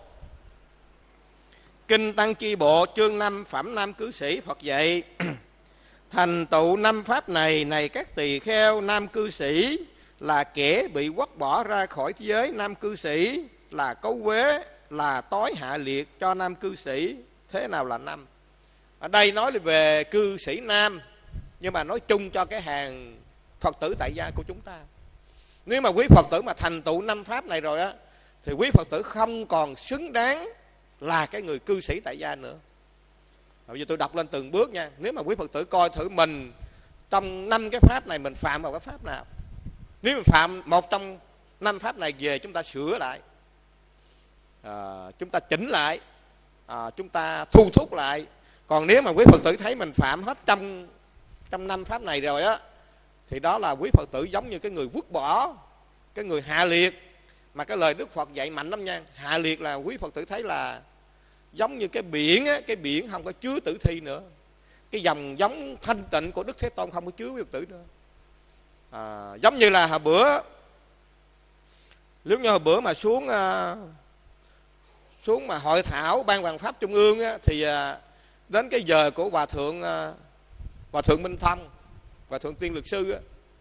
Kinh Tăng Chi Bộ chương năm Phẩm Nam Cư Sĩ, Phật dạy: thành tựu năm pháp này, này các tỳ kheo nam cư sĩ, là kẻ bị quất bỏ ra khỏi thế giới nam cư sĩ, là cấu quế, là tối hạ liệt cho nam cư sĩ. Thế nào là năm? Ở đây nói về cư sĩ nam, nhưng mà nói chung cho cái hàng Phật tử tại gia của chúng ta. Nếu mà quý Phật tử mà thành tựu năm pháp này rồi á, thì quý Phật tử không còn xứng đáng là cái người cư sĩ tại gia nữa. Bây giờ tôi đọc lên từng bước nha. Nếu mà quý Phật tử coi thử mình trong năm cái pháp này mình phạm vào cái pháp nào. Nếu mình phạm một trong năm pháp này về, chúng ta sửa lại, à, chúng ta chỉnh lại, à, chúng ta thu thúc lại. Còn nếu mà quý Phật tử thấy mình phạm hết trong trong năm pháp này rồi á, thì đó là quý Phật tử giống như cái người vứt bỏ, cái người hạ liệt. Mà cái lời Đức Phật dạy mạnh lắm nha. Hạ liệt là quý Phật tử thấy là giống như cái biển á, cái biển không có chứa tử thi nữa. Cái dòng giống thanh tịnh của Đức Thế Tôn không có chứa quý Phật tử nữa. À, giống như là hồi bữa, nếu như hồi bữa mà xuống uh, xuống mà hội thảo Ban Hoàng Pháp Trung ương á, thì uh, đến cái giờ của Hòa Thượng uh, Hòa Thượng Minh Thông, Hòa Thượng Tiên Luật Sư á,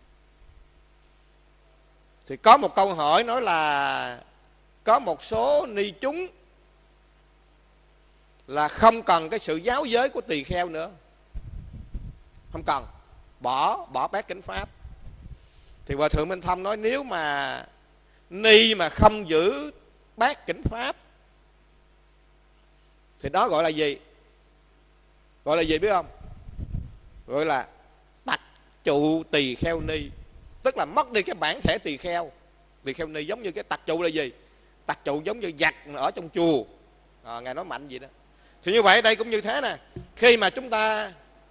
thì có một câu hỏi nói là có một số ni chúng là không cần cái sự giáo giới của tỳ kheo nữa, không cần, bỏ bỏ bát kính pháp. Thì Hòa Thượng Minh Thông nói nếu mà ni mà không giữ bát kính pháp thì đó gọi là gì? Gọi là gì biết không? Gọi là tặc trụ tỳ kheo ni. Tức là mất đi cái bản thể tỳ kheo. Tỳ kheo ni giống như cái tặc trụ là gì? Tặc trụ giống như giặc ở trong chùa. À, Ngài nói mạnh gì đó. Thì như vậy đây cũng như thế nè. Khi mà chúng ta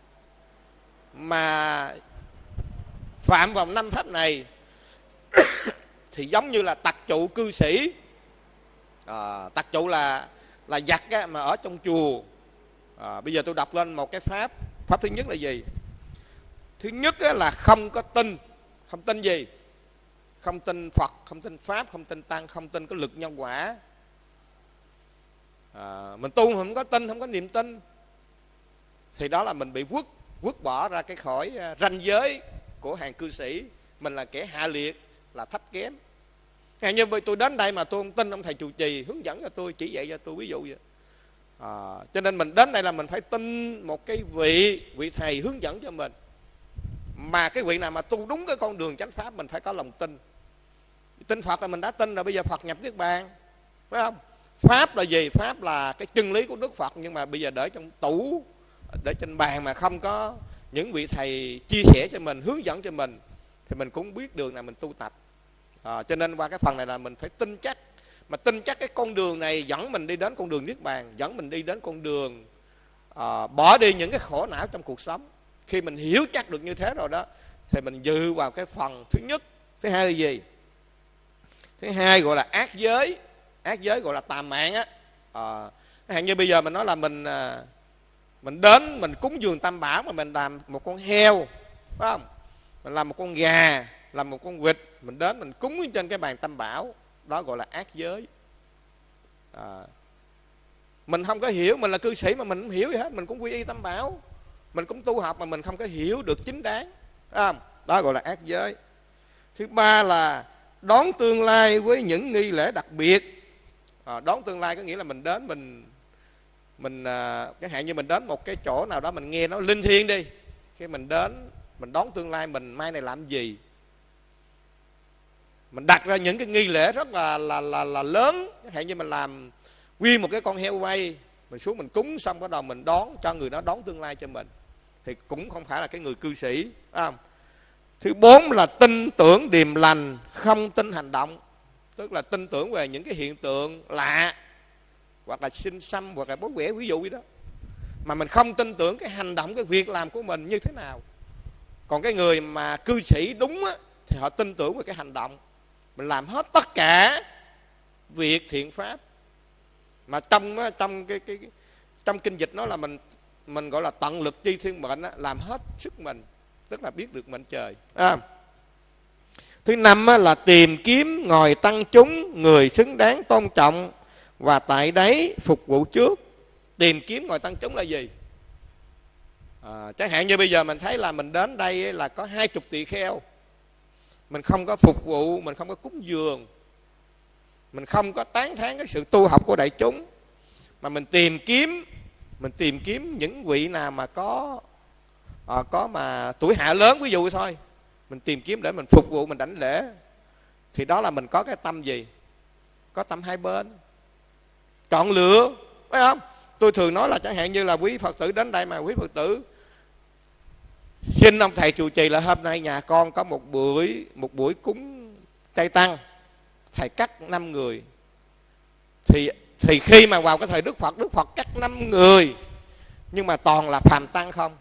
mà phạm vào năm pháp này thì giống như là tặc trụ cư sĩ. À, tặc trụ là là giặc á, mà ở trong chùa. À, bây giờ tôi đọc lên một cái pháp. Pháp thứ nhất là gì? Thứ nhất á, là không có tin. Không tin gì? Không tin Phật, không tin Pháp, không tin Tăng, không tin có lực nhân quả. À, mình tu không có tin, không có niềm tin, thì đó là mình bị vứt vứt bỏ ra cái khỏi ranh giới của hàng cư sĩ. Mình là kẻ hạ liệt, là thấp kém. Như tôi đến đây mà tôi không tin ông thầy trụ trì hướng dẫn cho tôi, chỉ dạy cho tôi, ví dụ vậy. À, cho nên mình đến đây là mình phải tin một cái vị vị thầy hướng dẫn cho mình. Mà cái vị nào mà tu đúng cái con đường chánh pháp, mình phải có lòng tin. Tin Phật là mình đã tin rồi, bây giờ Phật nhập Niết Bàn, phải không? Pháp là gì? Pháp là cái chân lý của Đức Phật, nhưng mà bây giờ để trong tủ, để trên bàn mà không có những vị thầy chia sẻ cho mình, hướng dẫn cho mình, thì mình cũng biết đường nào mình tu tập. À, cho nên qua cái phần này là mình phải tin chắc. Mà tin chắc cái con đường này dẫn mình đi đến con đường Niết Bàn, dẫn mình đi đến con đường à, bỏ đi những cái khổ não trong cuộc sống. Khi mình hiểu chắc được như thế rồi đó, thì mình dựa vào cái phần thứ nhất. Thứ hai là gì? Thứ hai gọi là ác giới. Ác giới gọi là tà mạng á. À, hạn như bây giờ mình nói là mình mình đến mình cúng dường Tam Bảo mà mình làm một con heo, phải không? mình làm một con gà, làm một con vịt, mình đến mình cúng trên cái bàn tam bảo, đó gọi là ác giới. À, mình không có hiểu, mình là cư sĩ mà mình không hiểu gì hết, mình cũng quy y tam bảo, mình cũng tu học mà mình không có hiểu được chính đáng, không? Đó gọi là ác giới. Thứ ba là đón tương lai với những nghi lễ đặc biệt. À, đón tương lai có nghĩa là mình đến mình mình à, chẳng hạn như mình đến một cái chỗ nào đó mình nghe nó linh thiêng đi, cái mình đến mình đón tương lai mình mai này làm gì, mình đặt ra những cái nghi lễ rất là là là, là lớn. Chẳng hạn như mình làm nguyên một cái con heo quay, mình xuống mình cúng xong bắt đầu mình đón cho người đó đón tương lai cho mình, thì cũng không phải là cái người cư sĩ, phải không? Thứ bốn là tin tưởng điềm lành, không tin hành động. Tức là tin tưởng về những cái hiện tượng lạ, hoặc là sinh xăm, hoặc là bói quẻ, ví dụ như đó, mà mình không tin tưởng cái hành động, cái việc làm của mình như thế nào. Còn cái người mà cư sĩ đúng á, thì họ tin tưởng về cái hành động, mình làm hết tất cả việc thiện pháp. Mà trong trong cái cái trong kinh dịch nó là mình mình gọi là tận lực chi thiên mệnh á, làm hết sức mình, tức là biết được mệnh trời. À. Thứ năm á, là tìm kiếm ngồi tăng chúng, người xứng đáng tôn trọng và tại đấy phục vụ trước. Tìm kiếm ngồi tăng chúng là gì? À, chẳng hạn như bây giờ mình thấy là mình đến đây là có hai chục tỳ kheo, mình không có phục vụ, mình không có cúng dường, mình không có tán thán cái sự tu học của đại chúng, mà mình tìm kiếm mình tìm kiếm những vị nào mà có à, có mà tuổi hạ lớn, ví dụ thôi, mình tìm kiếm để mình phục vụ, mình đảnh lễ, thì đó là mình có cái tâm gì? Có tâm hai bên, chọn lựa, phải không? Tôi thường nói là chẳng hạn như là quý Phật tử đến đây mà quý Phật tử xin ông thầy trụ trì là hôm nay nhà con có một buổi một buổi cúng chay tăng, thầy cắt năm người, thì thì khi mà vào cái thời Đức Phật, Đức Phật cắt năm người nhưng mà toàn là phàm tăng không,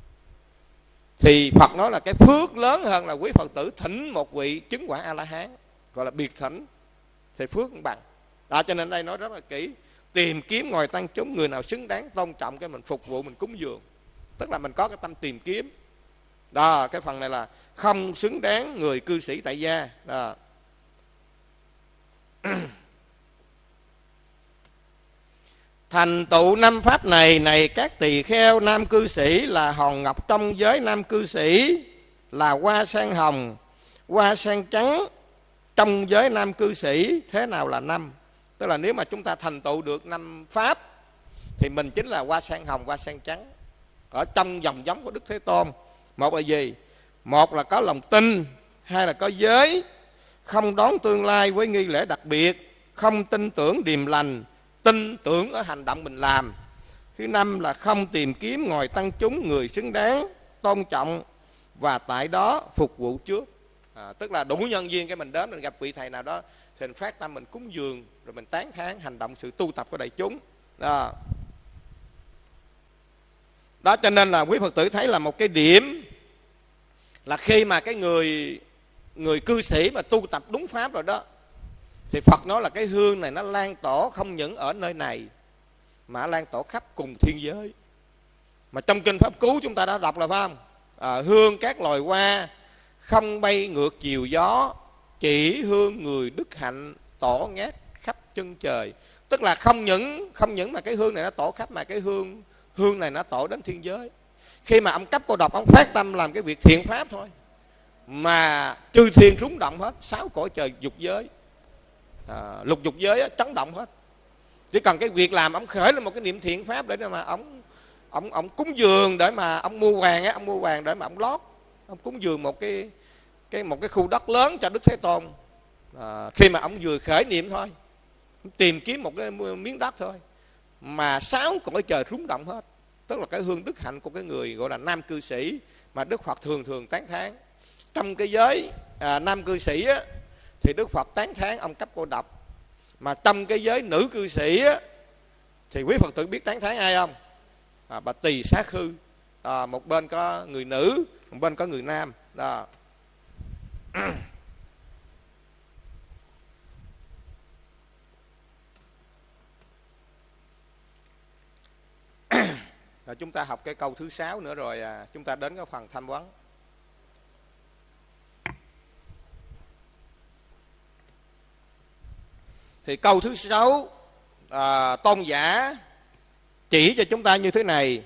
thì Phật nói là cái phước lớn hơn là quý Phật tử thỉnh một vị chứng quả A La Hán, gọi là biệt thỉnh, thì phước cũng bằng. Đó, cho nên đây nói rất là kỹ, tìm kiếm ngồi tăng chúng, người nào xứng đáng tôn trọng cái mình phục vụ, mình cúng dường, tức là mình có cái tâm tìm kiếm. Đó, cái phần này là không xứng đáng người cư sĩ tại gia. Đó. Thành tựu năm pháp này, này các tỳ kheo nam cư sĩ, là hòn ngọc trong giới nam cư sĩ, là hoa sen hồng, hoa sen trắng trong giới nam cư sĩ. Thế nào là năm? Tức là nếu mà chúng ta thành tựu được năm pháp thì mình chính là hoa sen hồng, hoa sen trắng ở trong dòng giống của Đức Thế Tôn. Một là gì? Một là có lòng tin, hai là có giới, không đón tương lai với nghi lễ đặc biệt, không tin tưởng điềm lành, tin tưởng ở hành động mình làm. Thứ năm là không tìm kiếm ngồi tăng chúng, người xứng đáng tôn trọng và tại đó phục vụ trước. À, tức là đủ nhân duyên cái mình đến mình gặp vị thầy nào đó thì mình phát tâm mình cúng dường, rồi mình tán thán hành động sự tu tập của đại chúng. Đó. Đó, cho nên là quý Phật tử thấy là một cái điểm là khi mà cái người người cư sĩ mà tu tập đúng pháp rồi đó, thì Phật nói là cái hương này nó lan tỏa không những ở nơi này mà lan tỏa khắp cùng thiên giới. Mà trong kinh Pháp Cú chúng ta đã đọc là phải không? À, hương các loài hoa không bay ngược chiều gió, chỉ hương người đức hạnh tỏ ngát khắp chân trời. Tức là không những không những mà cái hương này nó tỏ khắp, mà cái hương hương này nó tỏ đến thiên giới. Khi mà ông cấp cô độc, ông phát tâm làm cái việc thiện pháp thôi mà chư thiên rúng động hết, sáu cõi trời dục giới, à, lục dục giới á, chấn động hết. Chỉ cần cái việc làm ông khởi lên một cái niệm thiện pháp để mà ông ông ông cúng dường, để mà ông mua vàng á, ông mua vàng để mà ông lót, ông cúng dường một cái cái một cái khu đất lớn cho Đức Thế Tôn. À, khi mà ông vừa khởi niệm thôi, tìm kiếm một cái miếng đất thôi mà sáu cõi trời rúng động hết. Tức là cái hương đức hạnh của cái người gọi là nam cư sĩ mà Đức Phật thường thường tán thán. Trong cái giới à, nam cư sĩ á, thì Đức Phật tán thán ông cấp cô độc. Mà trong cái giới nữ cư sĩ á, thì quý Phật tử biết tán thán ai không? À, bà Tỳ Xá Khư. À, một bên có người nữ, một bên có người nam. Đó. Rồi chúng ta học cái câu thứ sáu nữa rồi à, chúng ta đến cái phần tham vấn. Thì câu thứ sáu, à, tôn giả chỉ cho chúng ta như thế này: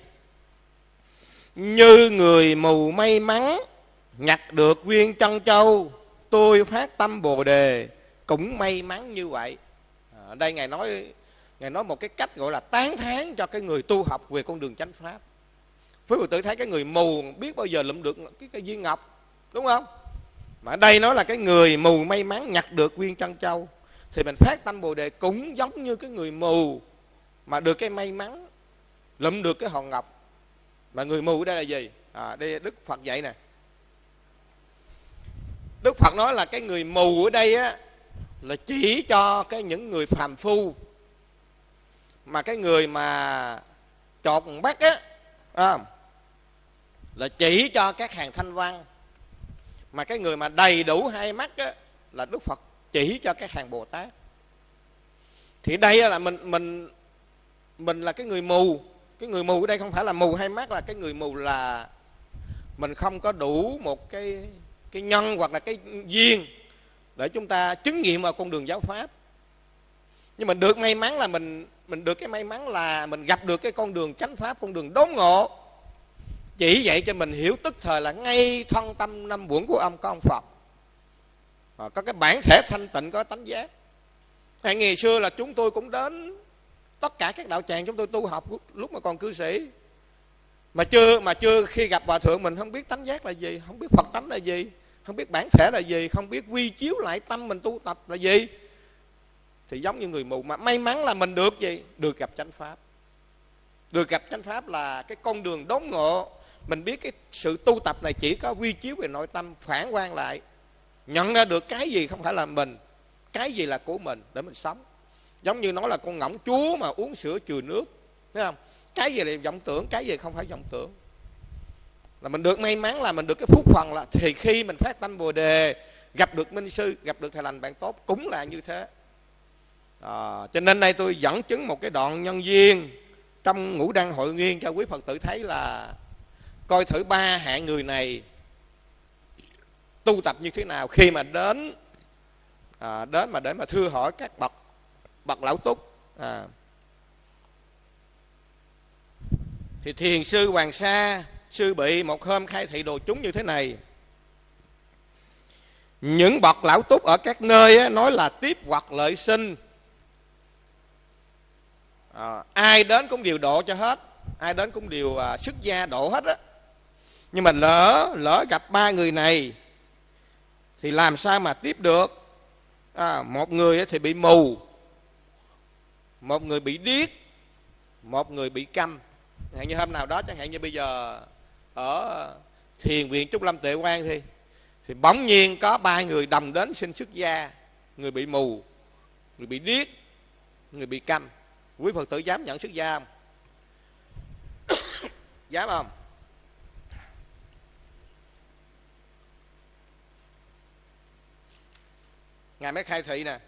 như người mù may mắn nhặt được viên trân châu, tôi phát tâm Bồ Đề cũng may mắn như vậy. À, đây Ngài nói Ngài nói một cái cách gọi là tán thán cho cái người tu học về con đường chánh pháp. Quý Phật tử thấy cái người mù biết bao giờ lụm được cái, cái viên ngọc, đúng không? Mà ở đây nói là cái người mù may mắn nhặt được viên trân châu, thì mình phát tâm Bồ Đề cũng giống như cái người mù mà được cái may mắn lụm được cái hòn ngọc. Mà người mù ở đây là gì? À, đây Đức Phật dạy nè. Đức Phật nói là cái người mù ở đây á, là chỉ cho cái những người phàm phu. Mà cái người mà chọt bắt á, à, là chỉ cho các hàng thanh văn. Mà cái người mà đầy đủ hai mắt á, là Đức Phật chỉ cho các hàng Bồ Tát. Thì đây là mình mình mình là cái người mù. Cái người mù ở đây không phải là mù hai mắt, là cái người mù là mình không có đủ một cái cái nhân hoặc là cái duyên để chúng ta chứng nghiệm vào con đường giáo pháp. Nhưng mình được may mắn là mình mình được cái may mắn là mình gặp được cái con đường chánh pháp, con đường đốn ngộ, chỉ dạy cho mình hiểu tức thời là ngay thân tâm năm uẩn của ông có ông Phật, à, có cái bản thể thanh tịnh, có tánh giác. Hay ngày xưa là chúng tôi cũng đến tất cả các đạo tràng chúng tôi tu học lúc mà còn cư sĩ, mà chưa mà chưa khi gặp hòa thượng mình không biết tánh giác là gì, không biết Phật tánh là gì, không biết bản thể là gì, không biết quy chiếu lại tâm mình tu tập là gì. Thì giống như người mù. Mà may mắn là mình được gì? Được gặp chánh pháp. Được gặp chánh pháp là cái con đường đốn ngộ. Mình biết cái sự tu tập này chỉ có quy chiếu về nội tâm, phản quan lại, nhận ra được cái gì không phải là mình, cái gì là của mình để mình sống. Giống như nó là con ngỗng chúa mà uống sữa chừa nước, thấy không? Cái gì là vọng tưởng, cái gì không phải vọng tưởng. Là mình được may mắn là mình được cái phúc phần là thì khi mình phát tâm Bồ Đề, gặp được minh sư, gặp được thầy lành bạn tốt cũng là như thế. À, cho nên đây tôi dẫn chứng một cái đoạn nhân duyên trong Ngũ Đăng Hội Nguyên cho quý Phật tử thấy là coi thử ba hạng người này tu tập như thế nào khi mà đến à, đến mà để mà thưa hỏi các bậc bậc lão túc. À, thì thiền sư Hoàng Sa sư bị một hôm khai thị đồ chúng như thế này: những bậc lão túc ở các nơi á, nói là tiếp hoặc lợi sinh, à, ai đến cũng đều độ cho hết, ai đến cũng đều à, xuất gia độ hết á. Nhưng mà lỡ lỡ gặp ba người này thì làm sao mà tiếp được? À, một người thì bị mù, một người bị điếc, một người bị câm. Hạn như hôm nào đó, chẳng hạn như bây giờ ở thiền viện Trúc Lâm Tuệ Quang thì thì bỗng nhiên có ba người đồng đến xin xuất gia. Người bị mù, người bị điếc, người bị câm. Quý Phật tử dám nhận xuất gia không? Dám không? Ngài mới khai thị nè: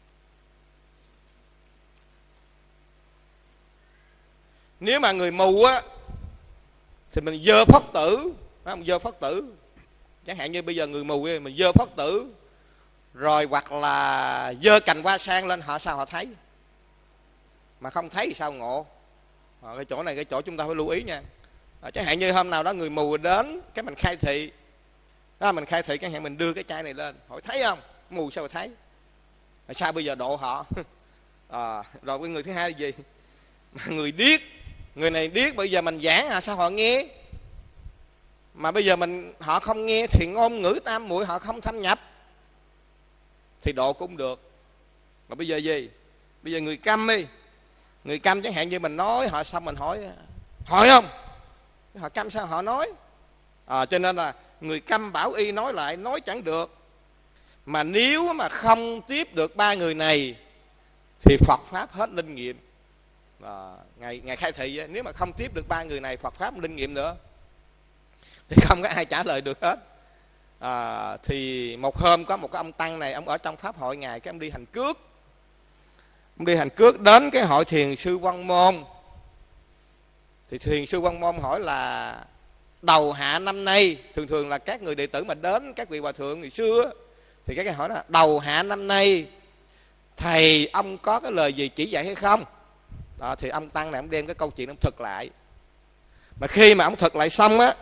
nếu mà người mù á thì mình dơ Phật tử, mình dơ Phật tử. Chẳng hạn như bây giờ người mù mình dơ Phật tử, rồi hoặc là dơ cành hoa sen lên, họ sao họ thấy? Mà không thấy thì sao ngộ? À, cái chỗ này cái chỗ chúng ta phải lưu ý nha. À, chẳng hạn như hôm nào đó người mù đến, cái mình khai thị, đó, mình khai thị chẳng hạn mình đưa cái chai này lên, hỏi thấy không? Mù sao mà thấy? À, sao bây giờ độ họ? À, rồi cái người thứ hai là gì? Người điếc, người này điếc, bây giờ mình giảng à, sao họ nghe? Mà bây giờ mình họ không nghe thì ngôn ngữ tam muội họ không thâm nhập thì độ cũng được. Mà bây giờ gì? Bây giờ người câm đi, người câm chẳng hạn như mình nói họ xong mình hỏi hỏi không? Họ câm sao họ nói? À, cho nên là người câm bảo y nói lại nói chẳng được. Mà nếu mà không tiếp được ba người này thì Phật pháp hết linh nghiệm. À, ngày ngày khai thị nếu mà không tiếp được ba người này, Phật pháp linh nghiệm nữa thì không có ai trả lời được hết. À, thì một hôm có một cái ông tăng này, ông ở trong pháp hội ngài, cái ông đi hành cước, ông đi hành cước đến cái hội thiền sư Quan Môn. Thì thiền sư Quan Môn hỏi là đầu hạ năm nay, thường thường là các người đệ tử mà đến các vị hòa thượng ngày xưa thì các cái hỏi là đầu hạ năm nay thầy ông có cái lời gì chỉ dạy hay không? Đó, thì ông tăng này ông đem cái câu chuyện ông thực lại. Mà khi mà ông thực lại xong á,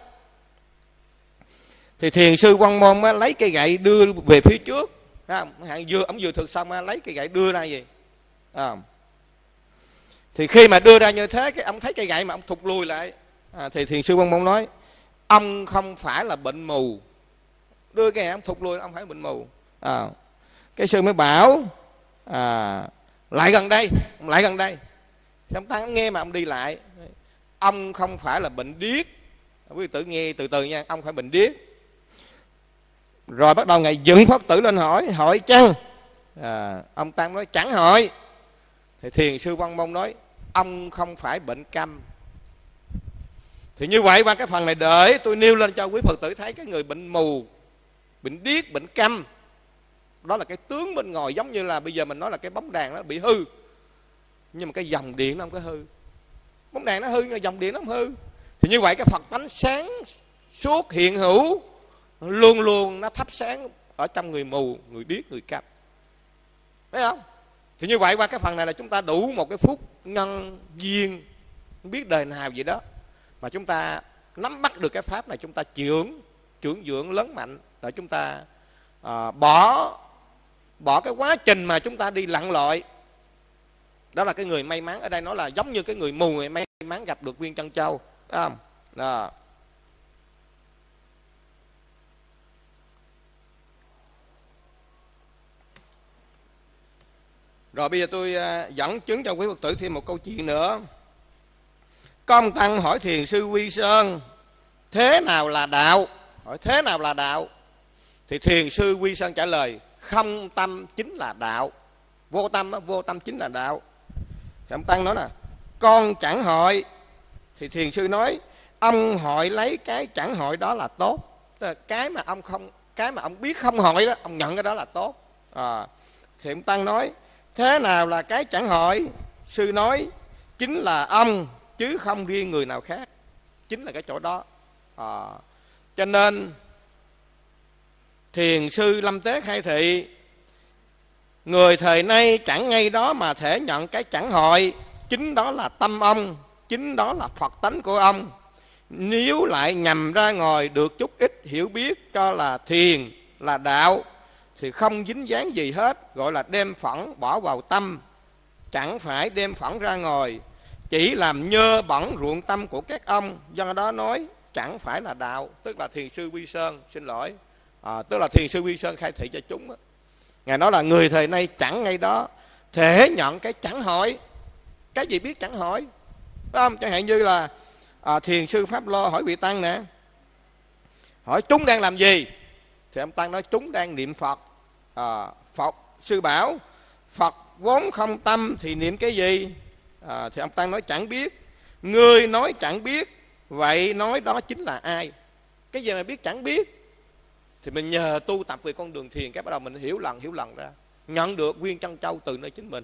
thì thiền sư Quan Môn á, lấy cây gậy đưa về phía trước. Ông vừa, ông vừa thực xong á, lấy cây gậy đưa ra gì à. Thì khi mà đưa ra như thế, cái ông thấy cây gậy mà ông thụt lùi lại à, thì thiền sư Quan Môn nói ông không phải là bệnh mù. Đưa cái gậy ông thụt lùi, ông phải bệnh mù à. Cái sư mới bảo à, lại gần đây, ông lại gần đây. Thì ông tăng nghe mà ông đi lại, ông không phải là bệnh điếc. Quý vị tử nghe từ từ nha, ông phải bệnh điếc. Rồi bắt đầu ngài dựng Phật tử lên hỏi, hỏi chăng à, ông tăng nói chẳng hỏi. Thì thiền sư Văn Môn nói ông không phải bệnh câm. Thì như vậy qua cái phần này để tôi nêu lên cho quý Phật tử thấy cái người bệnh mù, bệnh điếc, bệnh câm, đó là cái tướng bên ngoài, giống như là bây giờ mình nói là cái bóng đèn nó bị hư, nhưng mà cái dòng điện nó không có hư. Bóng đèn nó hư nhưng mà dòng điện nó không hư. Thì như vậy cái Phật tánh sáng suốt hiện hữu luôn luôn nó thắp sáng ở trong người mù, người điếc, người câm. Thấy không? Thì như vậy qua cái phần này là chúng ta đủ một cái phút nhân duyên, không biết đời nào vậy đó, mà chúng ta nắm bắt được cái pháp này, chúng ta trưởng trưởng dưỡng lớn mạnh để chúng ta à, bỏ bỏ cái quá trình mà chúng ta đi lặn lội. Đó là cái người may mắn. Ở đây nói là giống như cái người mù người may mắn gặp được viên trân châu, thấy không? Đó. Rồi bây giờ tôi dẫn chứng cho quý Phật tử thêm một câu chuyện nữa. Có ông tăng hỏi thiền sư Quy Sơn thế nào là đạo? Hỏi thế nào là đạo? Thì thiền sư Quy Sơn trả lời không tâm chính là đạo. Vô tâm, vô tâm chính là đạo. Thì ông tăng nói là con chẳng hỏi. Thì thiền sư nói ông hỏi lấy cái chẳng hỏi đó là tốt. Tức là cái mà ông không, cái mà ông biết không hỏi đó, ông nhận cái đó là tốt à. Thì ông tăng nói thế nào là cái chẳng hỏi? Sư nói chính là ông chứ không riêng người nào khác. Chính là cái chỗ đó à. Cho nên thiền sư Lâm Tế khai thị người thời nay chẳng ngay đó mà thể nhận cái chẳng hỏi. Chính đó là tâm ông, chính đó là Phật tánh của ông. Nếu lại nhằm ra ngoài được chút ít hiểu biết cho là thiền, là đạo, thì không dính dáng gì hết, gọi là đem phẫn bỏ vào tâm. Chẳng phải đem phẫn ra ngoài, chỉ làm nhơ bẩn ruộng tâm của các ông. Do đó nói chẳng phải là đạo. Tức là thiền sư Quy Sơn, xin lỗi à, tức là thiền sư Quy Sơn khai thị cho chúng đó. Ngài nói là người thời nay chẳng ngay đó thể nhận cái chẳng hỏi. Cái gì biết chẳng hỏi, phải không? Chẳng hạn như là à, thiền sư Pháp Lo hỏi vị tăng nè, hỏi chúng đang làm gì? Thì ông tăng nói chúng đang niệm Phật à, Phật. Sư bảo Phật vốn không tâm thì niệm cái gì? À, thì ông tăng nói chẳng biết. Ngươi nói chẳng biết, vậy nói đó chính là ai? Cái gì mà biết chẳng biết? Thì mình nhờ tu tập về con đường thiền, cái bắt đầu mình hiểu lần hiểu lần ra, nhận được nguyên trân châu từ nơi chính mình.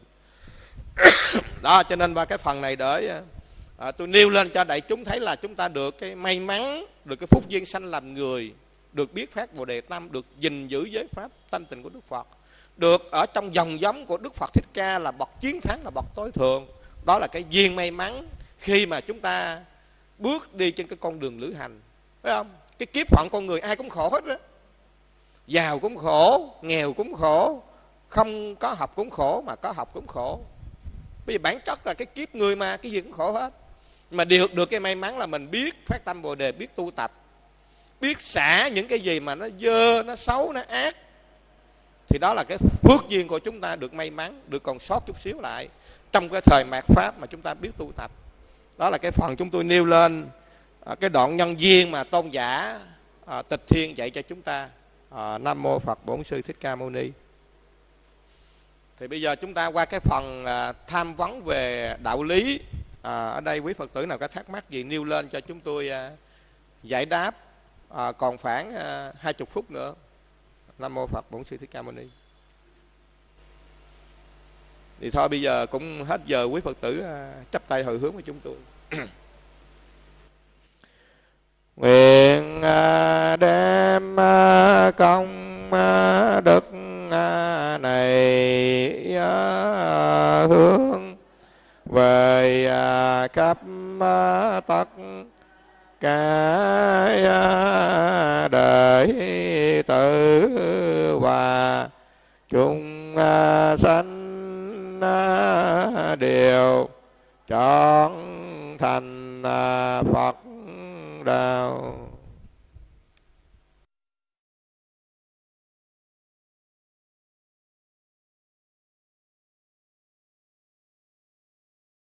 Đó, cho nên qua cái phần này để à, tôi nêu lên cho đại chúng thấy là chúng ta được cái may mắn, được cái phúc duyên sanh làm người, được biết phát Bồ Đề Tâm, được gìn giữ giới pháp thanh tịnh của Đức Phật, được ở trong dòng giống của Đức Phật Thích Ca là bậc chiến thắng, là bậc tối thượng. Đó là cái duyên may mắn khi mà chúng ta bước đi trên cái con đường lữ hành, phải không? Cái kiếp phận con người ai cũng khổ hết á, giàu cũng khổ, nghèo cũng khổ, không có học cũng khổ, mà có học cũng khổ. Bây giờ bản chất là cái kiếp người mà cái gì cũng khổ hết. Mà được được cái may mắn là mình biết phát tâm Bồ Đề, biết tu tập, biết xả những cái gì mà nó dơ, nó xấu, nó ác. Thì đó là cái phước duyên của chúng ta, được may mắn, được còn sót chút xíu lại trong cái thời mạt Pháp mà chúng ta biết tu tập. Đó là cái phần chúng tôi nêu lên à, cái đoạn nhân duyên mà tôn giả à, Tịch Thiên dạy cho chúng ta. à, Nam Mô Phật Bổn Sư Thích Ca Mâu Ni. Thì bây giờ chúng ta qua cái phần à, tham vấn về đạo lý. à, Ở đây quý Phật tử nào có thắc mắc gì nêu lên cho chúng tôi à, giải đáp. à, Còn khoảng à, hai mươi phút nữa. Nam Mô Phật Bổn Sư Thích Ca Mâu Ni. Thì thôi bây giờ cũng hết giờ, quý Phật tử à, chắp tay hồi hướng với chúng tôi. Nguyện à, đem à, công à, đức à, này hướng về khắp tất cả đệ tử và chúng sanh đều chọn thành Phật đạo.